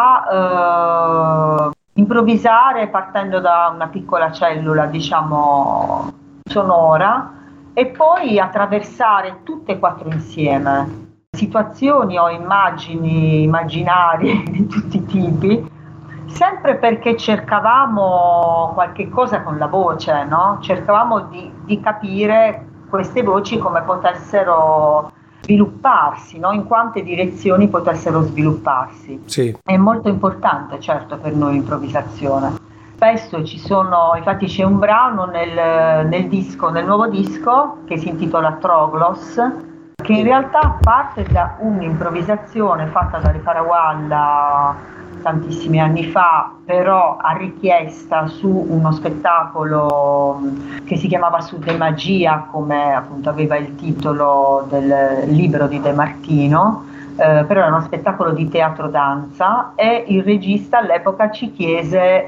a uh, improvvisare partendo da una piccola cellula, diciamo, sonora, e poi attraversare tutte e quattro insieme situazioni o immagini immaginarie di tutti i tipi, sempre perché cercavamo qualche cosa con la voce, no? Cercavamo di, di capire queste voci come potessero svilupparsi, no? In quante direzioni potessero svilupparsi. Sì. È molto importante, certo, per noi l'improvvisazione. Spesso ci sono, infatti c'è un brano nel, nel disco, nel nuovo disco, che si intitola Troglos, che in realtà parte da un'improvvisazione fatta da Le Parawalla tantissimi anni fa, però a richiesta su uno spettacolo che si chiamava Su De Magia, come appunto aveva il titolo del libro di De Martino, eh, però era uno spettacolo di teatro danza, e il regista all'epoca ci chiese, eh,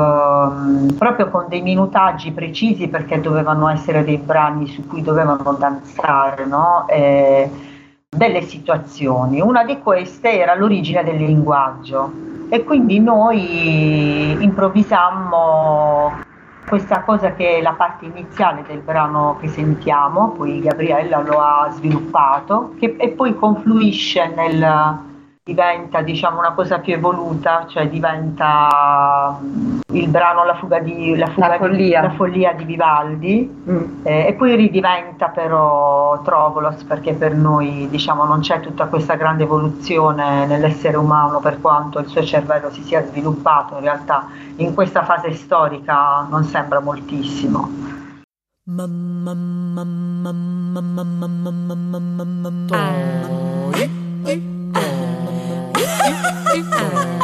proprio con dei minutaggi precisi, perché dovevano essere dei brani su cui dovevano danzare, no? E delle situazioni. Una di queste era l'origine del linguaggio. E quindi noi improvvisammo questa cosa che è la parte iniziale del brano che sentiamo, poi Gabriella lo ha sviluppato, che, e poi confluisce nel, diventa, diciamo, una cosa più evoluta, cioè diventa il brano La fuga di la, fuga la, follia. Di, la follia di Vivaldi, mm. eh, e poi ridiventa però Trogolos, perché per noi, diciamo, non c'è tutta questa grande evoluzione nell'essere umano, per quanto il suo cervello si sia sviluppato, in realtà in questa fase storica non sembra moltissimo. Ah.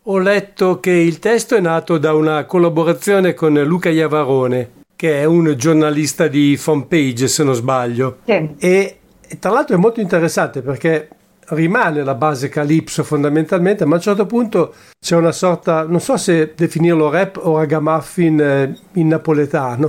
ho letto che il testo è nato da una collaborazione con Luca Iavarone, che è un giornalista di Fanpage, se non sbaglio. Sì. E, e tra l'altro è molto interessante perché rimane la base calypso fondamentalmente, ma a un certo punto c'è una sorta, non so se definirlo rap o ragamuffin eh, in napoletano.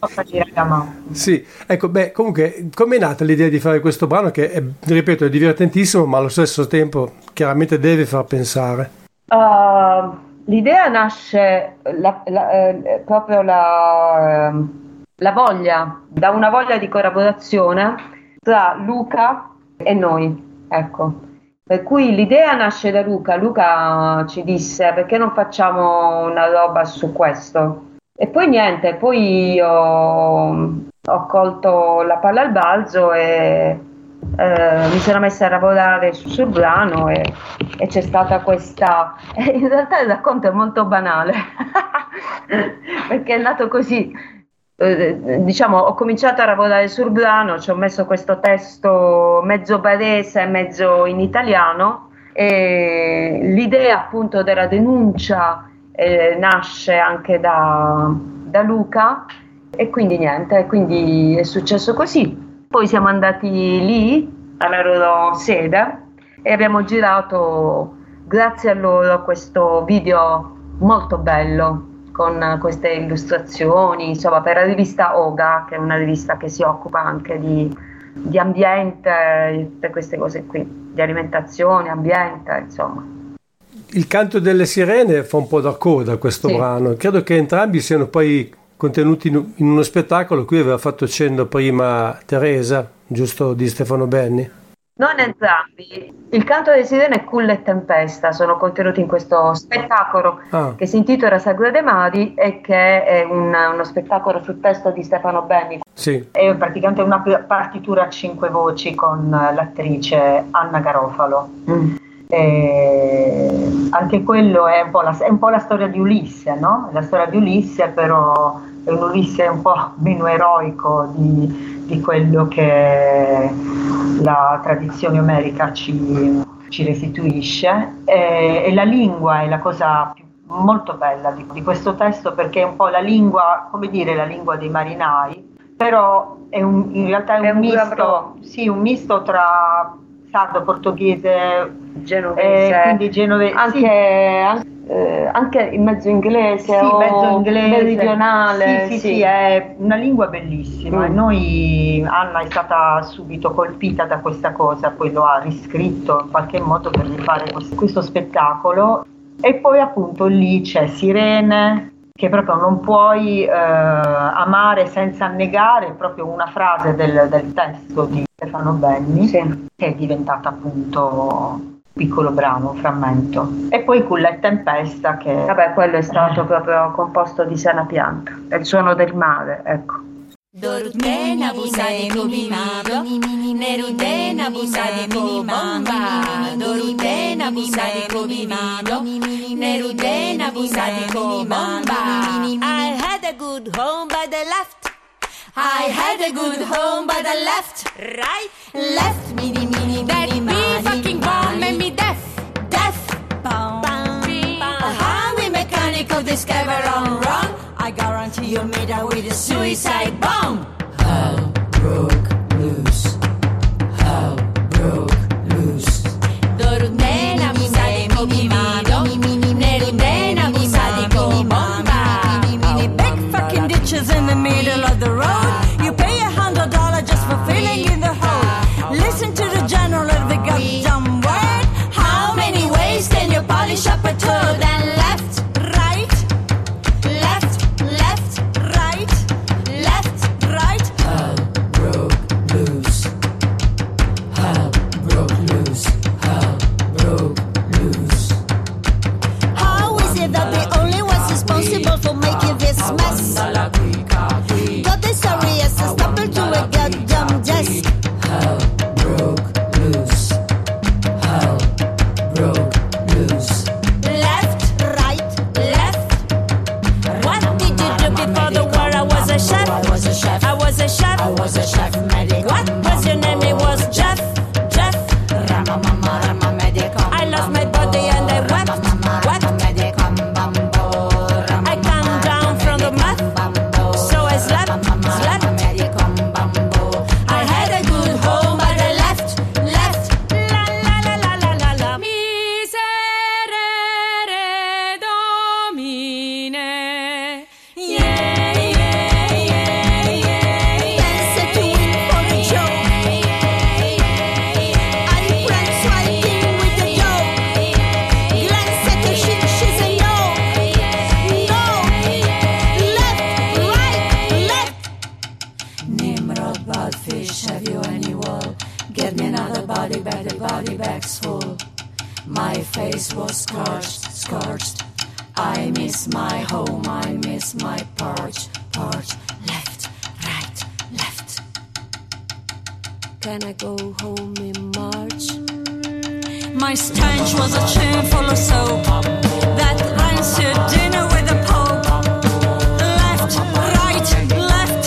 Sì, ecco, beh, comunque com'è nata l'idea di fare questo brano che è, ripeto, è divertentissimo, ma allo stesso tempo chiaramente deve far pensare? Uh, l'idea nasce la, la, eh, proprio la, eh, la voglia, da una voglia di collaborazione tra Luca e noi. Ecco, per cui l'idea nasce da Luca. Luca ci disse: perché non facciamo una roba su questo? E poi niente, poi io ho colto la palla al balzo e eh, mi sono messa a lavorare sul, sul brano e, e c'è stata questa... In realtà il racconto è molto banale perché è nato così. Eh, diciamo, ho cominciato a lavorare sul brano, ci ho messo questo testo mezzo barese, mezzo in italiano, e l'idea appunto della denuncia eh, nasce anche da, da Luca, e quindi niente, quindi è successo così. Poi siamo andati lì alla loro sede e abbiamo girato, grazie a loro, questo video molto bello con queste illustrazioni, insomma, per la rivista Oga, che è una rivista che si occupa anche di, di ambiente, per queste cose qui, di alimentazione, ambiente, insomma. Il canto delle sirene fa un po' da coda questo sì. brano, credo che entrambi siano poi contenuti in uno spettacolo cui aveva fatto cenno prima Teresa, giusto, di Stefano Benni. Non entrambi. Il canto delle sirene e Culla e Tempesta sono contenuti in questo spettacolo ah. che si intitola Sagrade Mari e che è un, uno spettacolo sul testo di Stefano Benni. Sì. È praticamente una partitura a cinque voci con l'attrice Anna Garofalo. Mm. E anche quello è un, po la, è un po' la storia di Ulisse, no? La storia di Ulisse, però è un Ulisse un po' meno eroico di, di quello che la tradizione omerica ci, ci restituisce, e, e la lingua è la cosa più, molto bella di, di questo testo, perché è un po' la lingua, come dire, la lingua dei marinai, però è un, in realtà è un, è un misto, sì, un misto tra sardo, portoghese, genovese, eh, quindi genovese, anche, sì. anche, eh, anche in mezzo inglese, sì, o mezzo inglese, meridionale, sì, sì, sì. sì, è una lingua bellissima. Mm. E noi, Anna è stata subito colpita da questa cosa, poi lo ha riscritto in qualche modo per rifare questo, questo spettacolo. E poi appunto lì c'è Sirene, che proprio non puoi eh, amare senza annegare, è proprio una frase del, del testo di Stefano Benni, sì. che è diventata appunto piccolo brano, un frammento. E poi Culla e Tempesta, che vabbè, quello è stato eh. proprio composto di sana pianta, è il suono del mare, ecco. Dorutena busadi comimado, nerutena busadi comimamba, dorutena busadi comimado, nerutena busadi comimamba. I had a good home by the left, I had a good home by the left, right, left, mini mini that me fucking bomb made me deaf, deaf, bomb, a highway mechanical discover on wrong. I guarantee you'll meet her with a suicide bomb. Hell broke loose. Hell broke loose. Dorutena busa di comimado. Nerutena busa di comimamba. Big fucking ditches in the middle of the road. You pay a hundred dollars just for filling in the hole. Listen to the general of the guy. face was scorched, scorched. I miss my home, I miss my porch, porch. Left, right, left. Can I go home in March? My stench was a chin full of soap. That rancid dinner with the Pope. Left, right, left.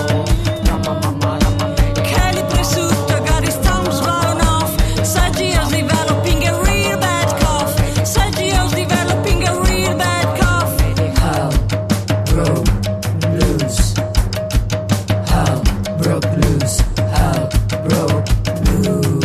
Kelly Presutto got his thumbs blown off. Sergio's developing a real bad cough. Sergio's developing a real bad cough. How broke loose. How broke loose. How broke loose.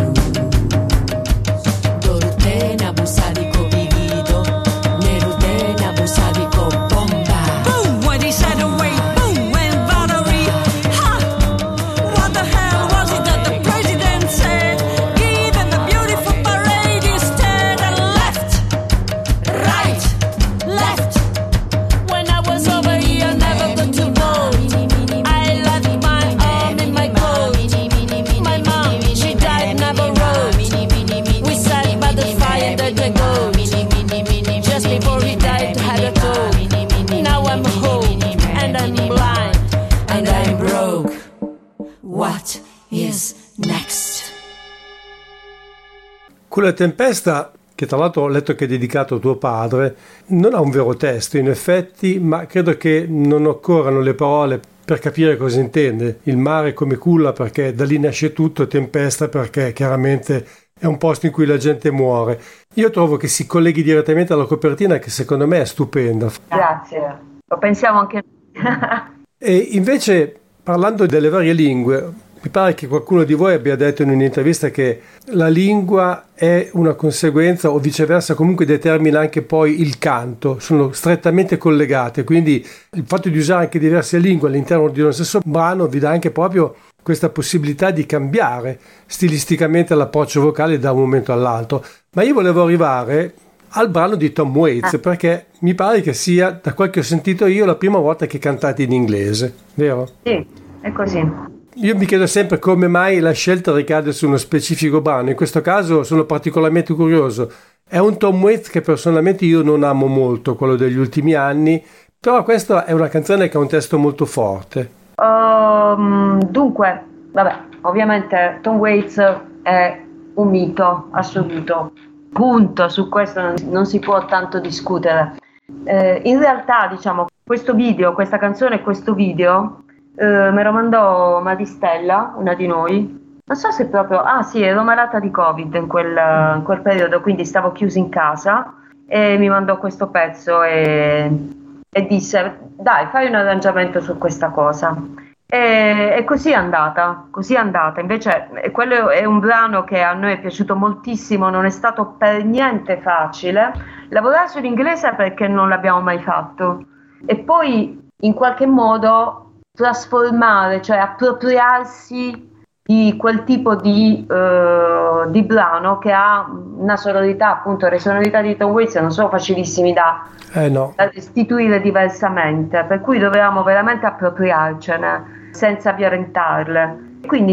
Doltena busa di copivido. Nerutena busa di bomba. Boom when he said away. Boom when Valerie. Ha! What the hell was it that the president said? Give them the beautiful parade instead. And left, right, left. When I was over here, never got to vote. I left my arm in my coat. My mom, she died, never wrote. We sat by the fire that they go. Just before he died, had a toe. Now I'm home, and I'm blind, and I'm broke. What is next? Quella tempesta, che tra l'altro ho letto che è dedicato a tuo padre, non ha un vero testo in effetti, ma credo che non occorrano le parole per capire cosa intende. Il mare come culla perché da lì nasce tutto, tempesta perché chiaramente è un posto in cui la gente muore. Io trovo che si colleghi direttamente alla copertina, che secondo me è stupenda. Grazie, lo pensiamo anche E invece, parlando delle varie lingue, mi pare che qualcuno di voi abbia detto in un'intervista che la lingua è una conseguenza o viceversa comunque determina anche poi il canto, sono strettamente collegate, quindi il fatto di usare anche diverse lingue all'interno di uno stesso brano vi dà anche proprio questa possibilità di cambiare stilisticamente l'approccio vocale da un momento all'altro. Ma io volevo arrivare al brano di Tom Waits, perché mi pare che sia, da quel che ho sentito io, la prima volta che cantate in inglese, vero? Sì, è così. Io mi chiedo sempre come mai la scelta ricade su uno specifico brano. In questo caso sono particolarmente curioso. È un Tom Waits che personalmente io non amo molto, quello degli ultimi anni, però questa è una canzone che ha un testo molto forte. Um, dunque, vabbè, ovviamente Tom Waits è un mito assoluto. Punto, su questo non, non si può tanto discutere. Eh, in realtà, diciamo, questo video, questa canzone e questo video Uh, me lo mandò Maristella, una di noi, non so se proprio, ah sì, ero malata di Covid in quel, in quel periodo, quindi stavo chiusa in casa e mi mandò questo pezzo e, e disse dai, fai un arrangiamento su questa cosa e, e così è andata, così è andata. Invece quello è un brano che a noi è piaciuto moltissimo, non è stato per niente facile lavorare sull'inglese perché non l'abbiamo mai fatto e poi in qualche modo trasformare, cioè appropriarsi di quel tipo di, uh, di brano che ha una sonorità, appunto le sonorità di Tom Waits non sono facilissimi da, eh no. da restituire diversamente, per cui dovevamo veramente appropriarcene senza violentarle. Quindi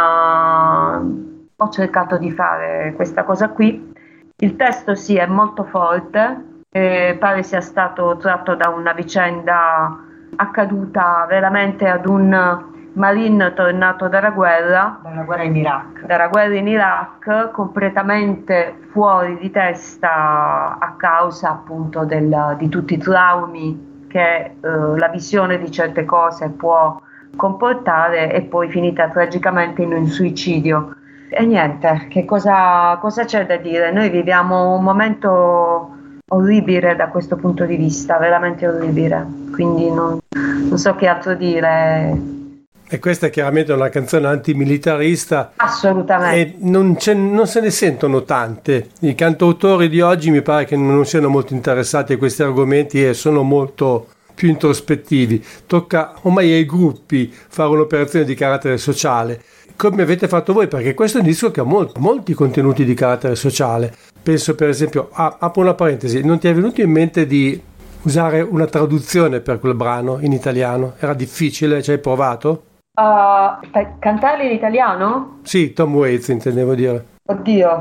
insomma ho cercato di fare questa cosa qui. Il testo sì è molto forte, eh, pare sia stato tratto da una vicenda accaduta veramente ad un marine tornato dalla guerra, dalla guerra in Iraq, dalla guerra in Iraq, completamente fuori di testa a causa appunto del, di tutti i traumi che eh, la visione di certe cose può comportare e poi finita tragicamente in un suicidio. E niente, che cosa, cosa c'è da dire? Noi viviamo un momento orribile da questo punto di vista, veramente orribile, quindi non, non so che altro dire. E questa è chiaramente una canzone antimilitarista. Assolutamente. E non, c'è, non se ne sentono tante. I cantautori di oggi mi pare che non siano molto interessati a questi argomenti e sono molto più introspettivi. Tocca ormai ai gruppi fare un'operazione di carattere sociale, come avete fatto voi, perché questo è un disco che ha molti, molti contenuti di carattere sociale. Penso per esempio, ah, apro una parentesi, non ti è venuto in mente di usare una traduzione per quel brano in italiano? Era difficile? Ci hai provato? Uh, per cantarli in italiano? Sì, Tom Waits intendevo dire. Oddio,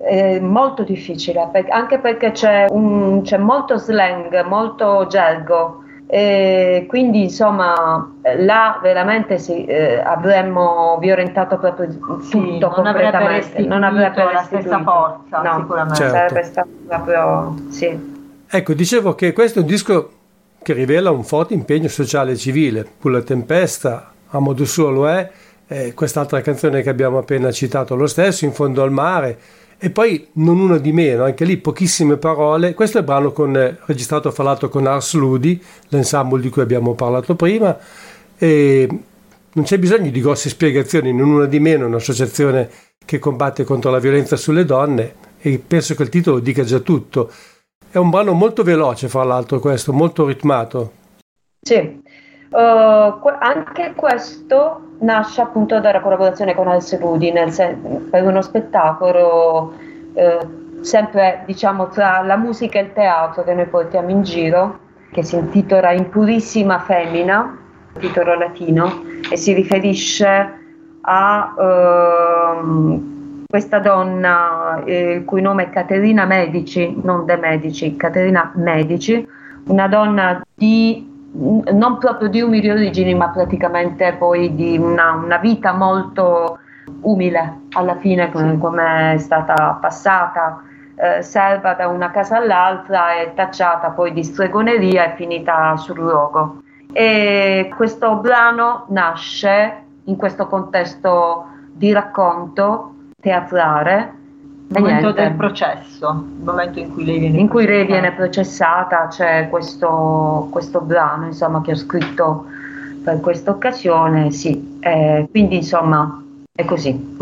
è molto difficile, perché, anche perché c'è, un, c'è molto slang, molto gergo, e quindi insomma là veramente sì, eh, avremmo violentato proprio tutto Sì, non completamente, avrebbe non avrebbe la stessa forza, no, sicuramente. Certo. sarebbe stato proprio sì. Ecco, dicevo che questo è un disco che rivela un forte impegno sociale e civile. Pure la tempesta, a modo suo lo è, eh, quest'altra canzone che abbiamo appena citato lo stesso, In fondo al mare, e poi Non una di meno, anche lì pochissime parole. Questo è il brano con, eh, registrato fra l'altro con Ars Ludi, l'ensemble di cui abbiamo parlato prima, e non c'è bisogno di grosse spiegazioni. Non una di meno è un'associazione che combatte contro la violenza sulle donne, e penso che il titolo dica già tutto. È un brano molto veloce, fra l'altro, questo, molto ritmato. Sì, uh, que- anche questo nasce appunto dalla collaborazione con Ars Ludi, nel sen- per uno spettacolo eh, sempre diciamo tra la musica e il teatro che noi portiamo in giro, che si intitola In purissima femmina, titolo latino, e si riferisce a uh, questa donna eh, il cui nome è Caterina Medici, non De Medici, Caterina Medici, una donna di non proprio di umili origini, ma praticamente poi di una, una vita molto umile alla fine, come, come è stata passata, eh, serva da una casa all'altra, è tacciata poi di stregoneria e finita sul rogo. E questo brano nasce in questo contesto di racconto teatrale. Il momento del processo, il momento in cui lei viene in cui lei processata. viene processata, c'è questo, questo brano insomma che ho scritto per questa occasione, sì, eh, quindi insomma è così.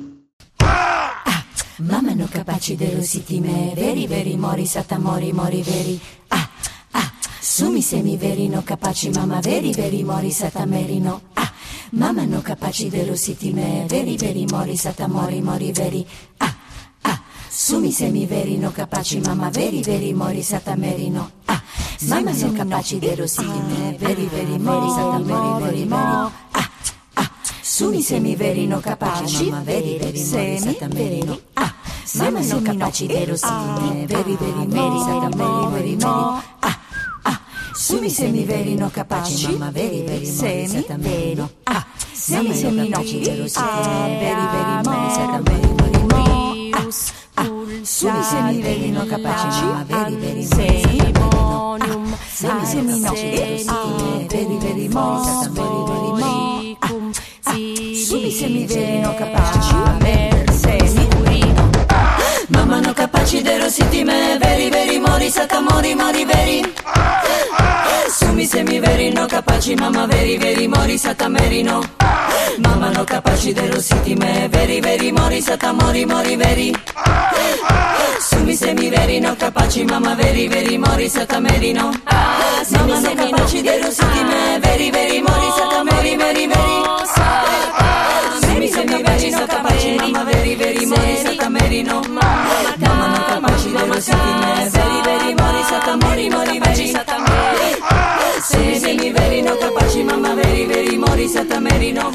Mamma no capaci dello sitime, veri veri mori sata mori mori veri. Ah, ah, sumi semi veri no capaci, mamma veri veri mori sata merino. Ah, mamma no capaci dello sitime, veri veri mori sata mori mori veri. Ah, sumi semi veri no capaci, mamma veri veri mori sata merino. Ah, mamma no capaci dello sitime, veri veri mori sata mori veri veri. Ah, ah, sumi semi veri no capaci, mamma veri veri mori sata merino. Ah, mamma no capaci dello sitime, veri veri mori sata mori veri veri. Ah, ah, sumi semi veri no capaci, mamma veri veri mori sata merino. Ah, semi semi capaci dello sitime, veri veri mori sata mori veri veri. Sumi semi veri no capaci, mamma veri veri mori semi semi no veri veri mori sata mori veri veri. Sumi semi veri no capaci, semi mamma no capaci dero sitime, veri veri mori sata mori mori veri. Sumi semi veri no capaci, mamma veri veri mori sata merino. Mamma no capaci dello sitime, veri veri mori sata mori mori veri. Sumi semi veri no capaci, mamma veri veri mori sata merino. Mamma no capaci dello sitime, veri veri mori sata mori mori veri. Sumi semi veri no capaci, mamma veri veri mori sata merino. Mamma no capaci dello sitime, veri veri mori sata mori mori veri. Sumi semi veri no capaci, mamma veri veri mori sata merino.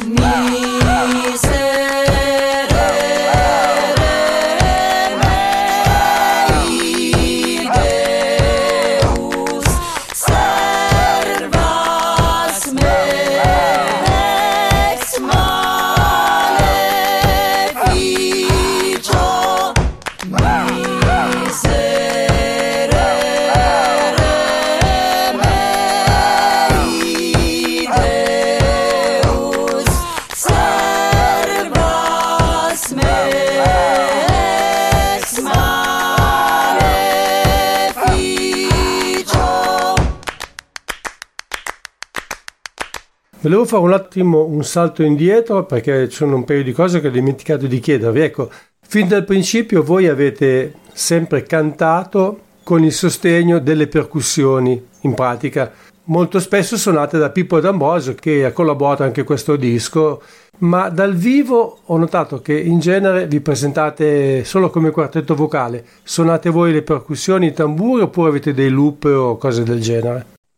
Volevo fare un attimo un salto indietro perché ci sono un paio di cose che ho dimenticato di chiedervi. Ecco, fin dal principio voi avete sempre cantato con il sostegno delle percussioni, in pratica. Molto spesso suonate da Pippo D'Ambrosio, che ha collaborato anche a questo disco, ma dal vivo ho notato che in genere vi presentate solo come quartetto vocale. Suonate voi le percussioni, i tamburi, oppure avete dei loop o cose del genere? Eh,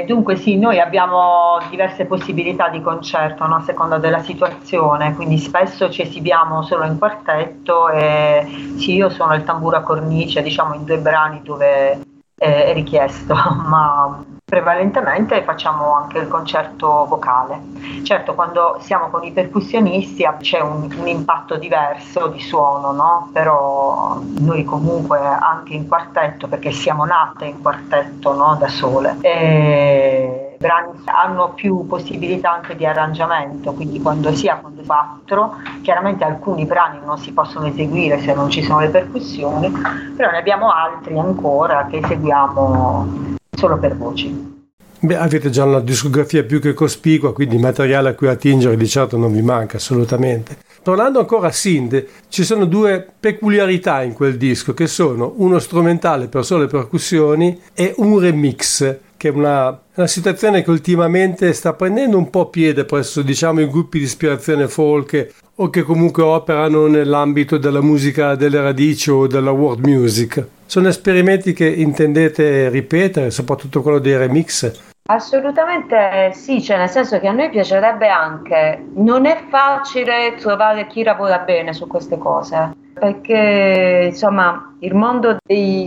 E dunque sì, noi abbiamo diverse possibilità di concerto, no? A seconda della situazione, quindi spesso ci esibiamo solo in quartetto e sì, io suono il tamburo a cornice, diciamo in due brani dove è, è richiesto, ma prevalentemente facciamo anche il concerto vocale. Certo, quando siamo con i percussionisti c'è un, un impatto diverso di suono, no? Però noi comunque anche in quartetto, perché siamo nate in quartetto, no? Da sole, e i brani hanno più possibilità anche di arrangiamento, quindi quando sia quando quattro, chiaramente alcuni brani non si possono eseguire se non ci sono le percussioni, però ne abbiamo altri ancora che eseguiamo solo per voci. Beh, avete già una discografia più che cospicua, quindi materiale a cui attingere di certo non vi manca assolutamente. Tornando ancora a Sind, ci sono due peculiarità in quel disco, che sono uno strumentale per sole percussioni e un remix, che è una, una situazione che ultimamente sta prendendo un po' piede presso, diciamo, i gruppi di ispirazione folk o che comunque operano nell'ambito della musica delle radici o della world music. Sono esperimenti che intendete ripetere, soprattutto quello dei remix? Assolutamente sì, cioè nel senso che a noi piacerebbe anche, non è facile trovare chi lavora bene su queste cose, perché insomma il mondo dei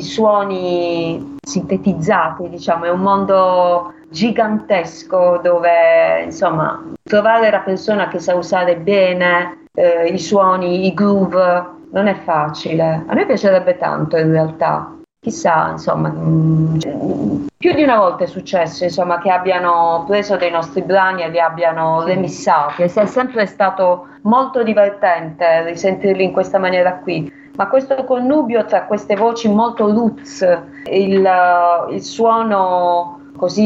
suoni sintetizzati, diciamo, è un mondo gigantesco dove insomma trovare la persona che sa usare bene eh, i suoni, i groove, non è facile. A noi piacerebbe tanto in realtà. Chissà, insomma, mh, più di una volta è successo, insomma, che abbiano preso dei nostri brani e li abbiano remissati. È sempre stato molto divertente risentirli in questa maniera qui. Ma questo connubio tra queste voci molto roots, il, il suono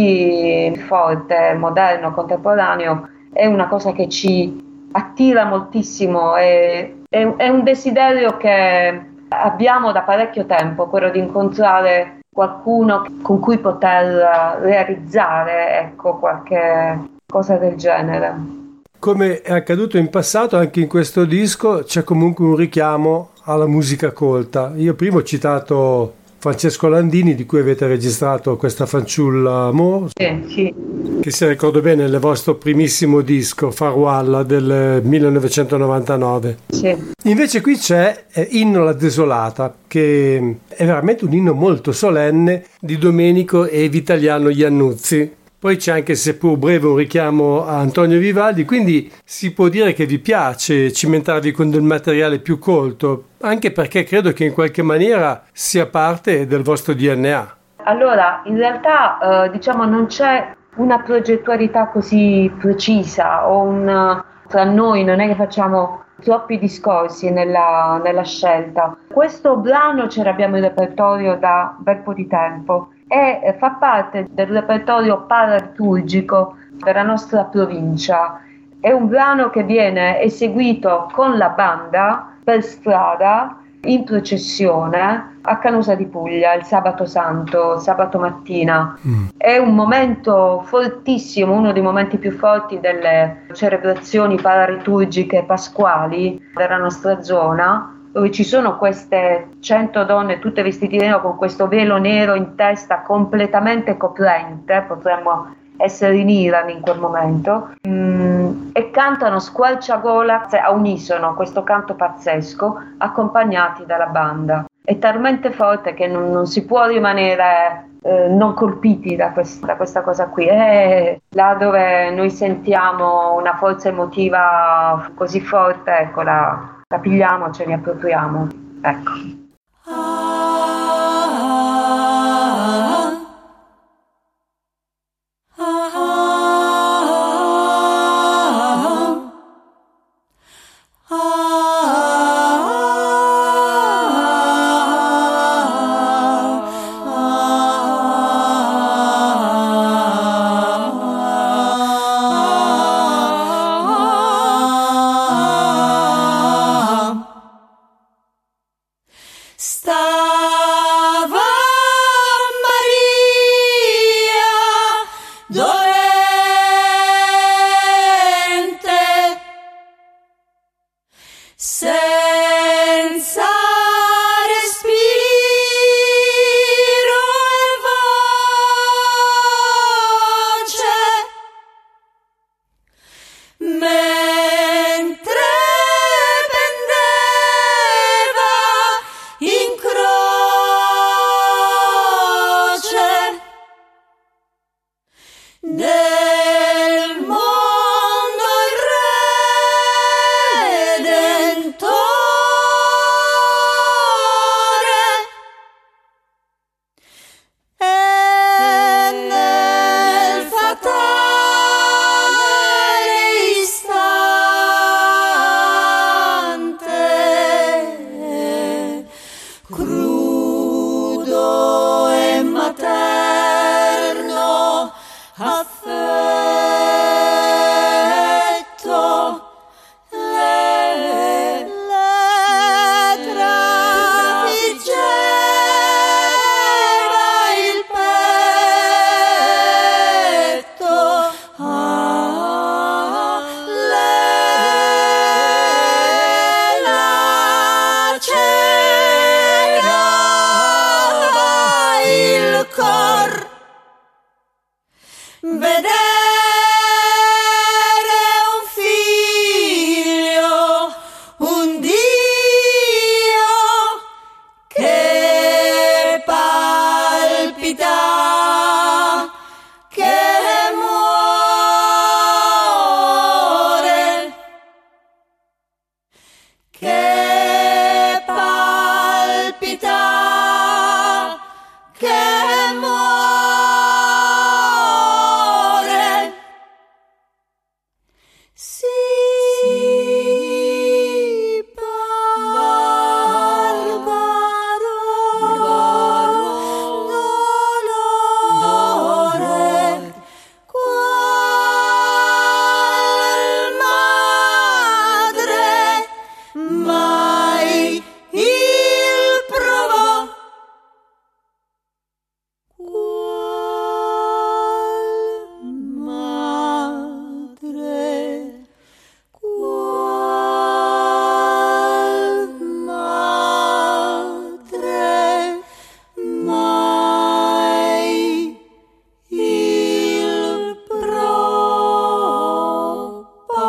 così forte, moderno, contemporaneo, è una cosa che ci attira moltissimo. È, è, è un desiderio che abbiamo da parecchio tempo, quello di incontrare qualcuno con cui poter realizzare, ecco, qualche cosa del genere. Come è accaduto in passato, anche in questo disco c'è comunque un richiamo alla musica colta. Io prima ho citato Francesco Landini, di cui avete registrato Questa fanciulla amor, sì, sì. che se ricordo bene è il vostro primissimo disco, Farwalla, del millenovecentonovantanove. Sì. Invece qui c'è eh, Inno alla desolata, che è veramente un inno molto solenne di Domenico e Vitaliano Iannuzzi. Poi c'è anche, seppur breve, un richiamo a Antonio Vivaldi, quindi si può dire che vi piace cimentarvi con del materiale più colto, anche perché credo che in qualche maniera sia parte del vostro D N A. Allora, in realtà eh, diciamo non c'è una progettualità così precisa o un, tra noi non è che facciamo troppi discorsi nella, nella scelta. Questo brano ce l'abbiamo in repertorio da un bel po' di tempo e fa parte del repertorio paraliturgico della nostra provincia. È un brano che viene eseguito con la banda per strada in processione a Canosa di Puglia il sabato santo, sabato mattina. Mm. È un momento fortissimo, uno dei momenti più forti delle celebrazioni paraliturgiche pasquali della nostra zona, dove ci sono queste cento donne tutte vestite di nero con questo velo nero in testa completamente coprente, potremmo essere in Iran in quel momento, mm, e cantano squarciagola a unisono, questo canto pazzesco, accompagnati dalla banda. È talmente forte che non, non si può rimanere eh, non colpiti da, quest, da questa cosa qui. È là dove noi sentiamo una forza emotiva così forte, ecco, la, la pigliamo, ce ne appropriamo. Ecco. affetto, le, le trafiggeva il petto, ah, le lacerava il cor. Vedere un figlio, un Dio che palpita, che muore, che palpita, che muore. Si barbaro dolore, qual madre mai il provò, qual madre, qual madre mai il provò.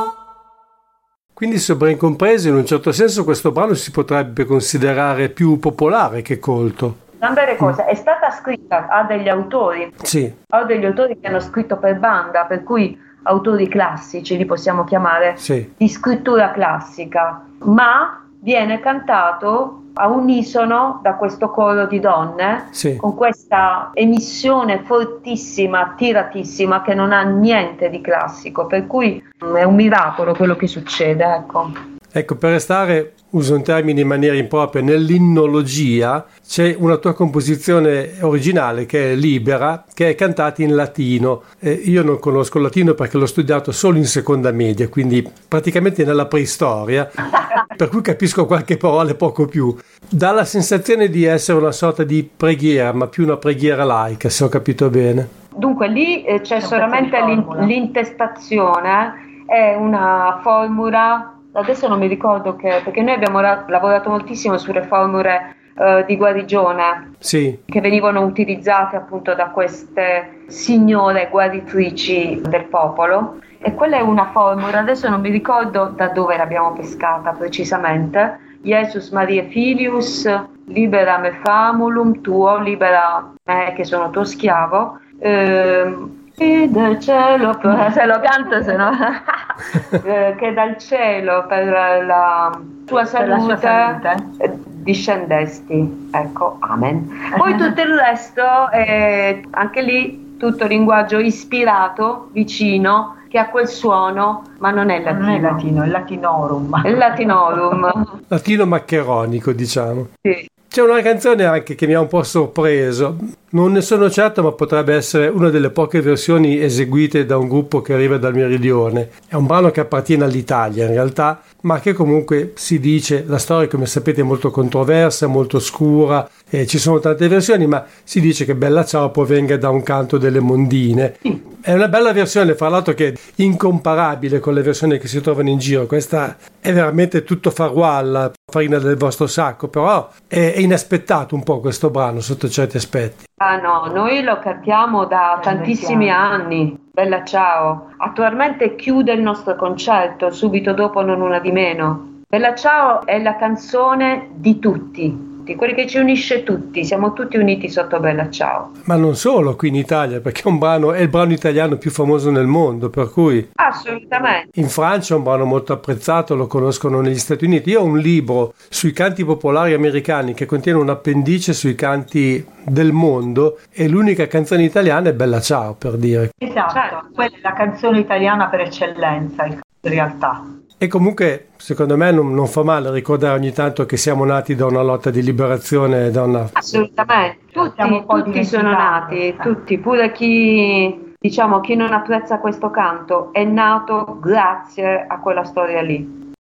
Quindi, se ben compreso, in un certo senso questo brano si potrebbe considerare più popolare che colto. Ambere cose, è stata scritta, ha degli autori, Sì, ha degli autori che hanno scritto per banda, per cui autori classici li possiamo chiamare, sì, di scrittura classica, ma viene cantato a unisono da questo coro di donne, sì. con questa emissione fortissima, tiratissima, che non ha niente di classico, per cui mm, è un miracolo quello che succede, ecco. Ecco, per restare, uso un termine in maniera impropria, nell'innologia c'è una tua composizione originale che è Libera, che è cantata in latino. Eh, io non conosco il latino perché l'ho studiato solo in seconda media, quindi praticamente nella preistoria, per cui capisco qualche parola e poco più. Dà la sensazione di essere una sorta di preghiera, ma più una preghiera laica, se ho capito bene. Dunque lì eh, c'è un pezzo solamente di l'in- formula. l'intestazione, è una formula, adesso non mi ricordo che, perché noi abbiamo ra- lavorato moltissimo sulle formule eh, di guarigione, Sì, che venivano utilizzate appunto da queste signore guaritrici del popolo, e quella è una formula, adesso non mi ricordo da dove l'abbiamo pescata precisamente. Jesus Maria Filius, libera me famulum tuo, libera me che sono tuo schiavo, ehm, e dal cielo, se lo canto se no, eh, che dal cielo per la tua Per la sua salute, salute. eh, discendesti, ecco, amen. Poi tutto il resto è anche lì tutto linguaggio ispirato, vicino, che ha quel suono, ma non è latino. Non è latino, è latinorum. È il latinorum. latino maccheronico, diciamo. Sì. C'è una canzone anche che mi ha un po' sorpreso, non ne sono certo, ma potrebbe essere una delle poche versioni eseguite da un gruppo che arriva dal Meridione. È un brano che appartiene all'Italia in realtà, ma che comunque si dice, la storia come sapete è molto controversa, molto scura, eh, ci sono tante versioni, ma si dice che Bella Ciao provenga da un canto delle Mondine. È una bella versione, fra l'altro, che è incomparabile con le versioni che si trovano in giro. Questa è veramente tutto farualla, farina del vostro sacco, però è, è inaspettato un po' questo brano sotto certi aspetti. Ah no, noi lo cantiamo da tantissimi anni. Bella Ciao. Attualmente chiude il nostro concerto, subito dopo Non Una di Meno. Bella Ciao è la canzone di tutti, di quelli che ci unisce tutti, siamo tutti uniti sotto Bella Ciao. Ma non solo qui in Italia, perché è un brano, è il brano italiano più famoso nel mondo, per cui Assolutamente. in Francia è un brano molto apprezzato, lo conoscono negli Stati Uniti. Io ho un libro sui canti popolari americani che contiene un appendice sui canti del mondo e l'unica canzone italiana è Bella Ciao, per dire. Esatto, Certo. quella è la canzone italiana per eccellenza, in realtà. E comunque, secondo me, non, non fa male ricordare ogni tanto che siamo nati da una lotta di liberazione, da una... Assolutamente. Siamo un Tutti, po' tutti sono dimenticati. nati, tutti, pure chi diciamo, chi non apprezza questo canto è nato grazie a quella storia lì.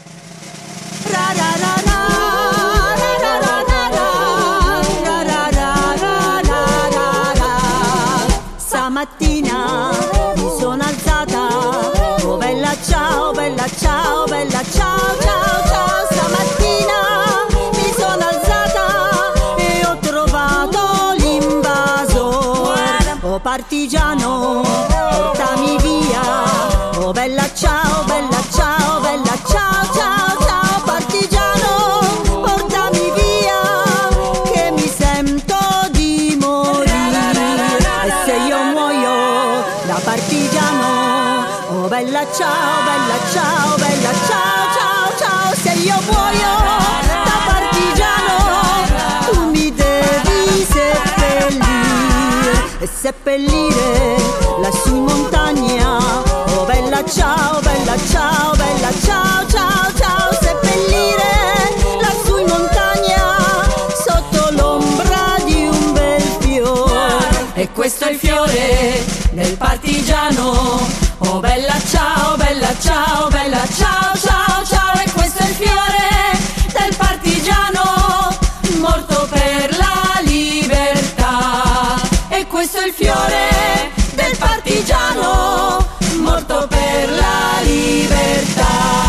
Stamattina mi sono alzata, oh bella ciao, bella ciao, bella ciao, ciao, ciao. Stamattina mi sono alzata e ho trovato l'invaso. Oh partigiano, portami via, oh bella ciao, bella ciao, bella ciao, ciao, ciao. Partigiano, portami via, che mi sento di morire. E se io muoio da partigiano, oh bella ciao, bella ciao, bella ciao, ciao, ciao. Se io muoio da partigiano, tu mi devi seppellire e seppellire lassù in montagna. Oh bella ciao, bella ciao, bella ciao, ciao, ciao. Seppellire lassù in montagna sotto l'ombra di un bel fiore. E questo è il fiore del partigiano. Oh bella ciao, bella ciao, bella ciao, ciao, ciao. E questo è il fiore del partigiano morto per la libertà. E questo è il fiore del partigiano morto per la libertà.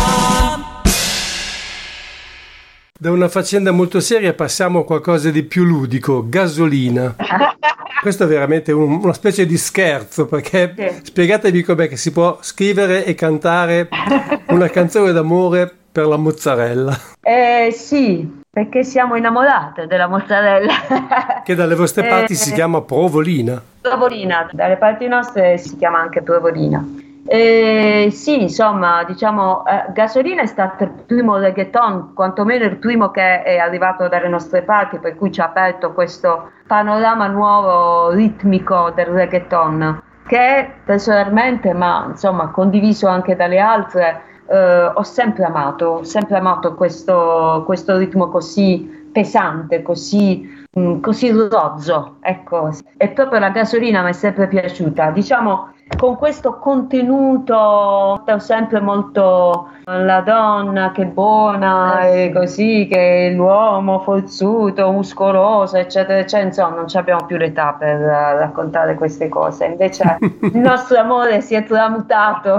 Da una faccenda molto seria passiamo a qualcosa di più ludico, Gasolina. Questo è veramente un, una specie di scherzo, perché sì. Spiegatevi com'è che si può scrivere e cantare una canzone d'amore per la mozzarella. Eh sì, perché siamo innamorate della mozzarella. Che dalle vostre parti eh, si chiama provolina. Provolina, dalle parti nostre si chiama anche provolina. Eh, sì, insomma, diciamo, eh, Gasolina è stato il primo reggaeton, quantomeno il primo che è arrivato dalle nostre parti, per cui ci ha aperto questo panorama nuovo ritmico del reggaeton, che personalmente, ma insomma condiviso anche dalle altre, eh, ho sempre amato, ho sempre amato questo, questo ritmo così pesante, così, mh, così rozzo, ecco. E proprio la Gasolina mi è sempre piaciuta, diciamo, con questo contenuto sempre molto la donna che è buona eh, e così, che l'uomo forzuto, muscoloso, eccetera, eccetera. Insomma, non abbiamo più l'età per uh, raccontare queste cose. Invece il nostro amore si è tramutato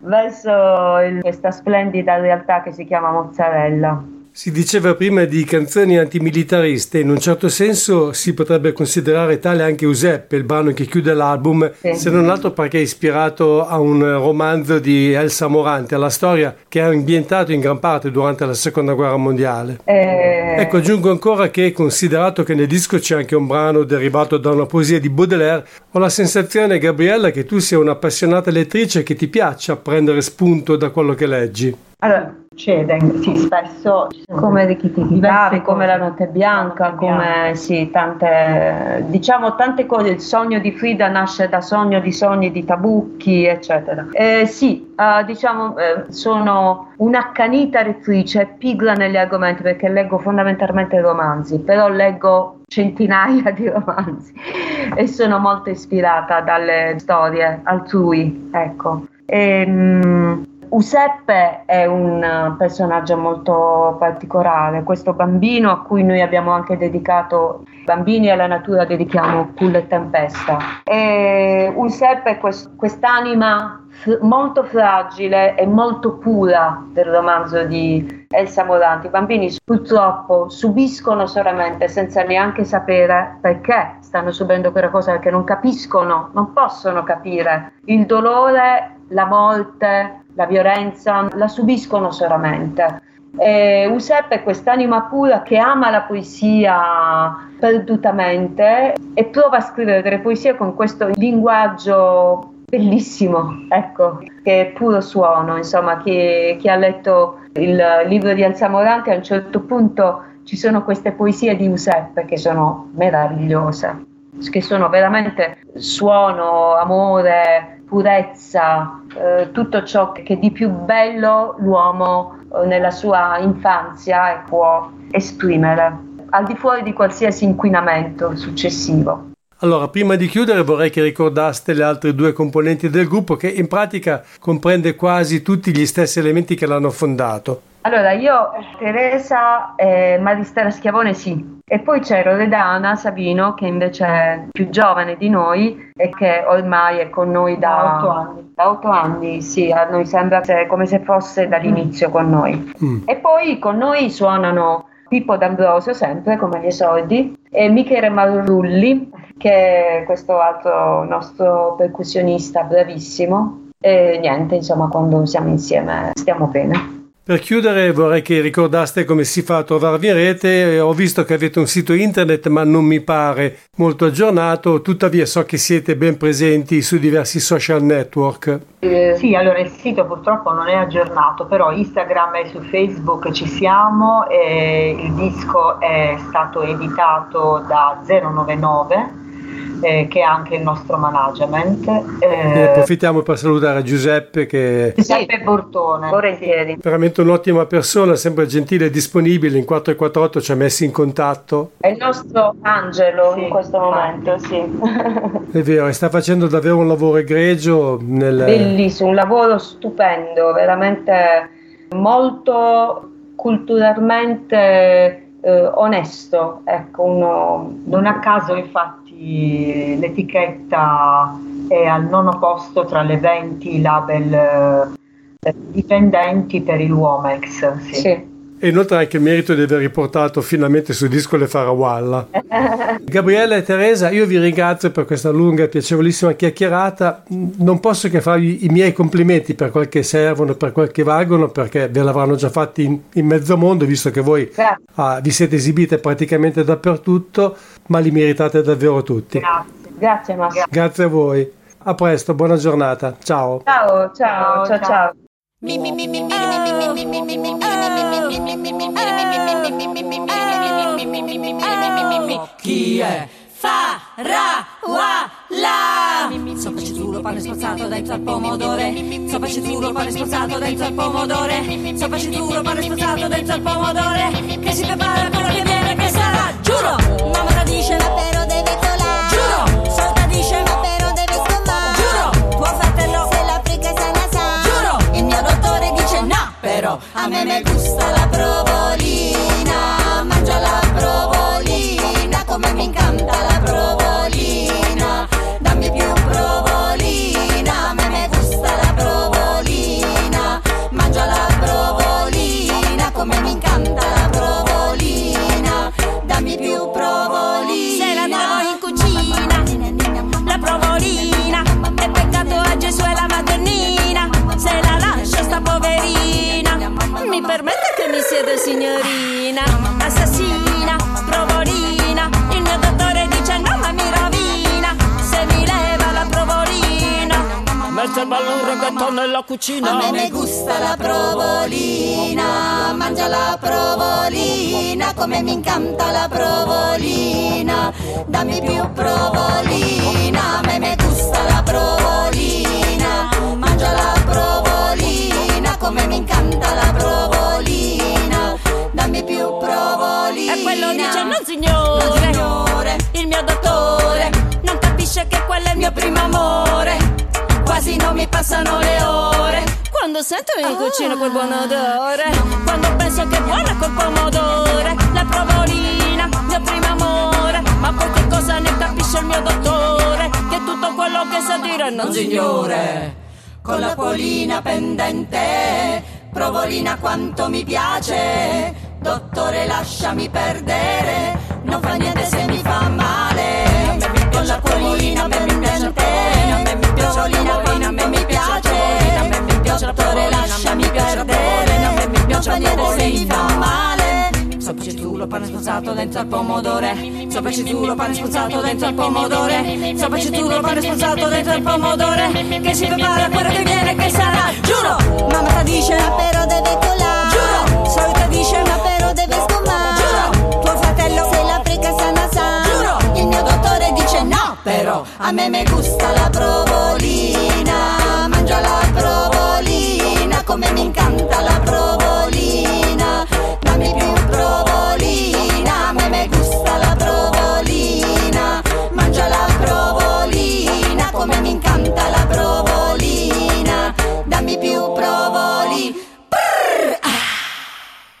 verso il, questa splendida realtà che si chiama mozzarella. Si diceva prima di canzoni antimilitariste, in un certo senso si potrebbe considerare tale anche Giuseppe, il brano che chiude l'album, sì. Se non altro perché è ispirato a un romanzo di Elsa Morante, alla storia che è ambientato in gran parte durante la seconda guerra mondiale. Eh... Ecco, aggiungo ancora che, considerato che nel disco c'è anche un brano derivato da una poesia di Baudelaire, ho la sensazione, Gabriella, che tu sia un'appassionata lettrice e che ti piaccia prendere spunto da quello che leggi. Allora, succede, sì, spesso come Richitti, come La notte bianca, come sì, tante, diciamo tante cose. Il sogno di Frida nasce da Sogno di sogni di Tabucchi, eccetera. Eh, sì, uh, diciamo, eh, sono un'accanita lettrice, pigra negli argomenti, perché leggo fondamentalmente romanzi, però leggo centinaia di romanzi e sono molto ispirata dalle storie altrui, ecco. E, um, Giuseppe è un personaggio molto particolare, questo bambino a cui noi abbiamo anche dedicato, bambini alla natura dedichiamo Culla e Tempesta. E Giuseppe è quest, quest'anima f- molto fragile e molto pura del romanzo di Elsa Morante. I bambini purtroppo subiscono solamente, senza neanche sapere perché stanno subendo quella cosa, perché non capiscono, non possono capire il dolore, la morte, la violenza, la subiscono solamente. E Giuseppe è quest'anima pura che ama la poesia perdutamente e prova a scrivere delle poesie con questo linguaggio bellissimo, ecco, che è puro suono. Insomma, chi, chi ha letto il libro di Elsa Morante, a un certo punto ci sono queste poesie di Giuseppe che sono meravigliose, che sono veramente suono, amore, purezza, eh, tutto ciò che di più bello l'uomo eh, nella sua infanzia può esprimere, al di fuori di qualsiasi inquinamento successivo. Allora, prima di chiudere vorrei che ricordaste le altre due componenti del gruppo, che in pratica comprende quasi tutti gli stessi elementi che l'hanno fondato. Allora, io, Teresa e Maristela Schiavone sì, e poi c'è Loredana Savino che invece è più giovane di noi e che ormai è con noi da otto anni. Da otto anni, sì, a noi sembra come se fosse dall'inizio mm. con noi. Mm. E poi con noi suonano Pippo D'Ambrosio, sempre come gli esordi, e Michele Marulli, che è questo altro nostro percussionista bravissimo. E niente, insomma, quando siamo insieme stiamo bene. Per chiudere vorrei che ricordaste come si fa a trovarvi in rete. Ho visto che avete un sito internet ma non mi pare molto aggiornato, tuttavia so che siete ben presenti su diversi social network. Eh, sì, allora il sito purtroppo non è aggiornato, però Instagram e su Facebook ci siamo e il disco è stato editato da zero nove nove. Eh, che è anche il nostro management. Eh, approfittiamo per salutare Giuseppe che Giuseppe Bortone, volentieri. Veramente un'ottima persona, sempre gentile e disponibile. In quattro quattro otto ci ha messi in contatto. È il nostro angelo sì, in questo momento, sì. È vero, e sta facendo davvero un lavoro egregio. Nel... Bellissimo, un lavoro stupendo, veramente molto culturalmente eh, onesto. Ecco, uno... Non a caso, infatti, l'etichetta è al nono posto tra le venti label eh, dipendenti per il Womex. Sì. Sì. E inoltre anche il merito di aver riportato finalmente sul disco le Farawalla. Gabriele e Teresa, io vi ringrazio per questa lunga e piacevolissima chiacchierata. Non posso che farvi i miei complimenti per quel che servono, per quel che valgono, perché ve l'avranno già fatti in, in mezzo mondo, visto che voi ah, vi siete esibite praticamente dappertutto, ma li meritate davvero tutti. Grazie, grazie Massimo. Grazie a voi. A presto, buona giornata. Ciao. Ciao, ciao, ciao, ciao. Chi è? Farawalla. Sopra c'è tutto pane spazzato dentro al pomodore. Sopra c'è tutto pane spazzato dentro al pomodore. Sopra c'è tutto pane spazzato dentro al pomodore. Che si prepara quello che viene che sarà. Giuro, mamma la dice ma però deve colare. Giuro, sorda dice ma però deve scommare. Giuro, tuo fratello se l'Africa sa na sa. Giuro, il mio dottore dice no, però a me me gusta la provolina. Mangia la provolina come mi incanta la provolina. Dammi più provolina, a me me gusta la provolina. Mangia la provolina come mi incanta la provolina. Dammi più provolina. Se la trovo in cucina, la provolina, è peccato a Gesù e la Madonnina. Se la lascio sta poverina, mi permette che mi sieda signorina. Assassina, provolina, il mio dottore dice no ma mi rovina. Se mi leva la provolina, mette il ballo un reggaeton nella cucina. A me me gusta la provolina. Mangia la provolina come mi incanta la provolina. Dammi più provolina. A me me gusta la provolina. Mangia la provolina come mi incanta la provolina. Dammi più provolina. E quello dice no signore, no, signore. Il mio dottore non capisce che quello è il mio primo amore. Quasi non mi passano le ore quando sento in oh. cucina quel buon odore. Quando penso che è buona col pomodore. La provolina, mio primo amore. Ma poi che cosa ne capisce il mio dottore? Che tutto quello che sa dire non signore. Con la polina pendente, provolina quanto mi piace. Dottore lasciami perdere, non fa niente se mi fa male. Con la polina pendente, provolina quanto mi piace. Dottore lasciami perdere, non fa niente se mi fa male. Sopra c'è tu lo pane spazzato dentro al pomodore. Sopra c'è tu lo pane spazzato dentro al pomodore. Sopra c'è tu lo pane spazzato dentro al pomodore. Che si prepara quello che viene che sarà. Giuro, mamma ta dice ma però deve colare. Giuro, solita dice ma però deve scommare. Giuro, tuo fratello se l'Africa sa na sa. Giuro, il mio dottore dice no, però a me me gusta la provolina. Mangia la provolina come mi incanta la provolina. Dammi più provolina, a me me gusta la provolina. Mangia la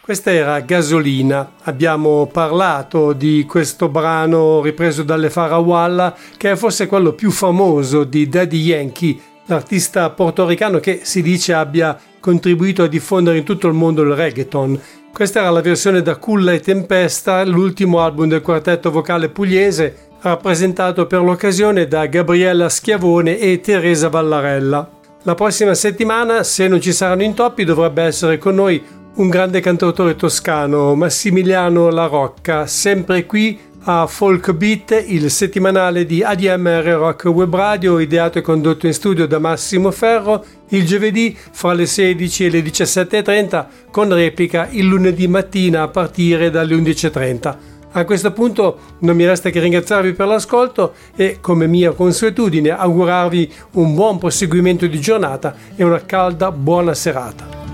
Questa era Gasolina. Abbiamo parlato di questo brano ripreso dalle Farawalla, che è forse quello più famoso di Daddy Yankee, l'artista portoricano che si dice abbia contribuito a diffondere in tutto il mondo il reggaeton. Questa era la versione da Culla e Tempesta, l'ultimo album del quartetto vocale pugliese, rappresentato per l'occasione da Gabriella Schiavone e Teresa Vallarella. La prossima settimana, se non ci saranno intoppi, dovrebbe essere con noi un grande cantautore toscano, Massimiliano La Rocca, sempre qui a Folk Beat, il settimanale di A D M R Rock Web Radio, ideato e condotto in studio da Massimo Ferro, il giovedì fra le sedici e le diciassette e trenta, con replica il lunedì mattina a partire dalle undici e trenta. A questo punto non mi resta che ringraziarvi per l'ascolto e, come mia consuetudine, augurarvi un buon proseguimento di giornata e una calda buona serata.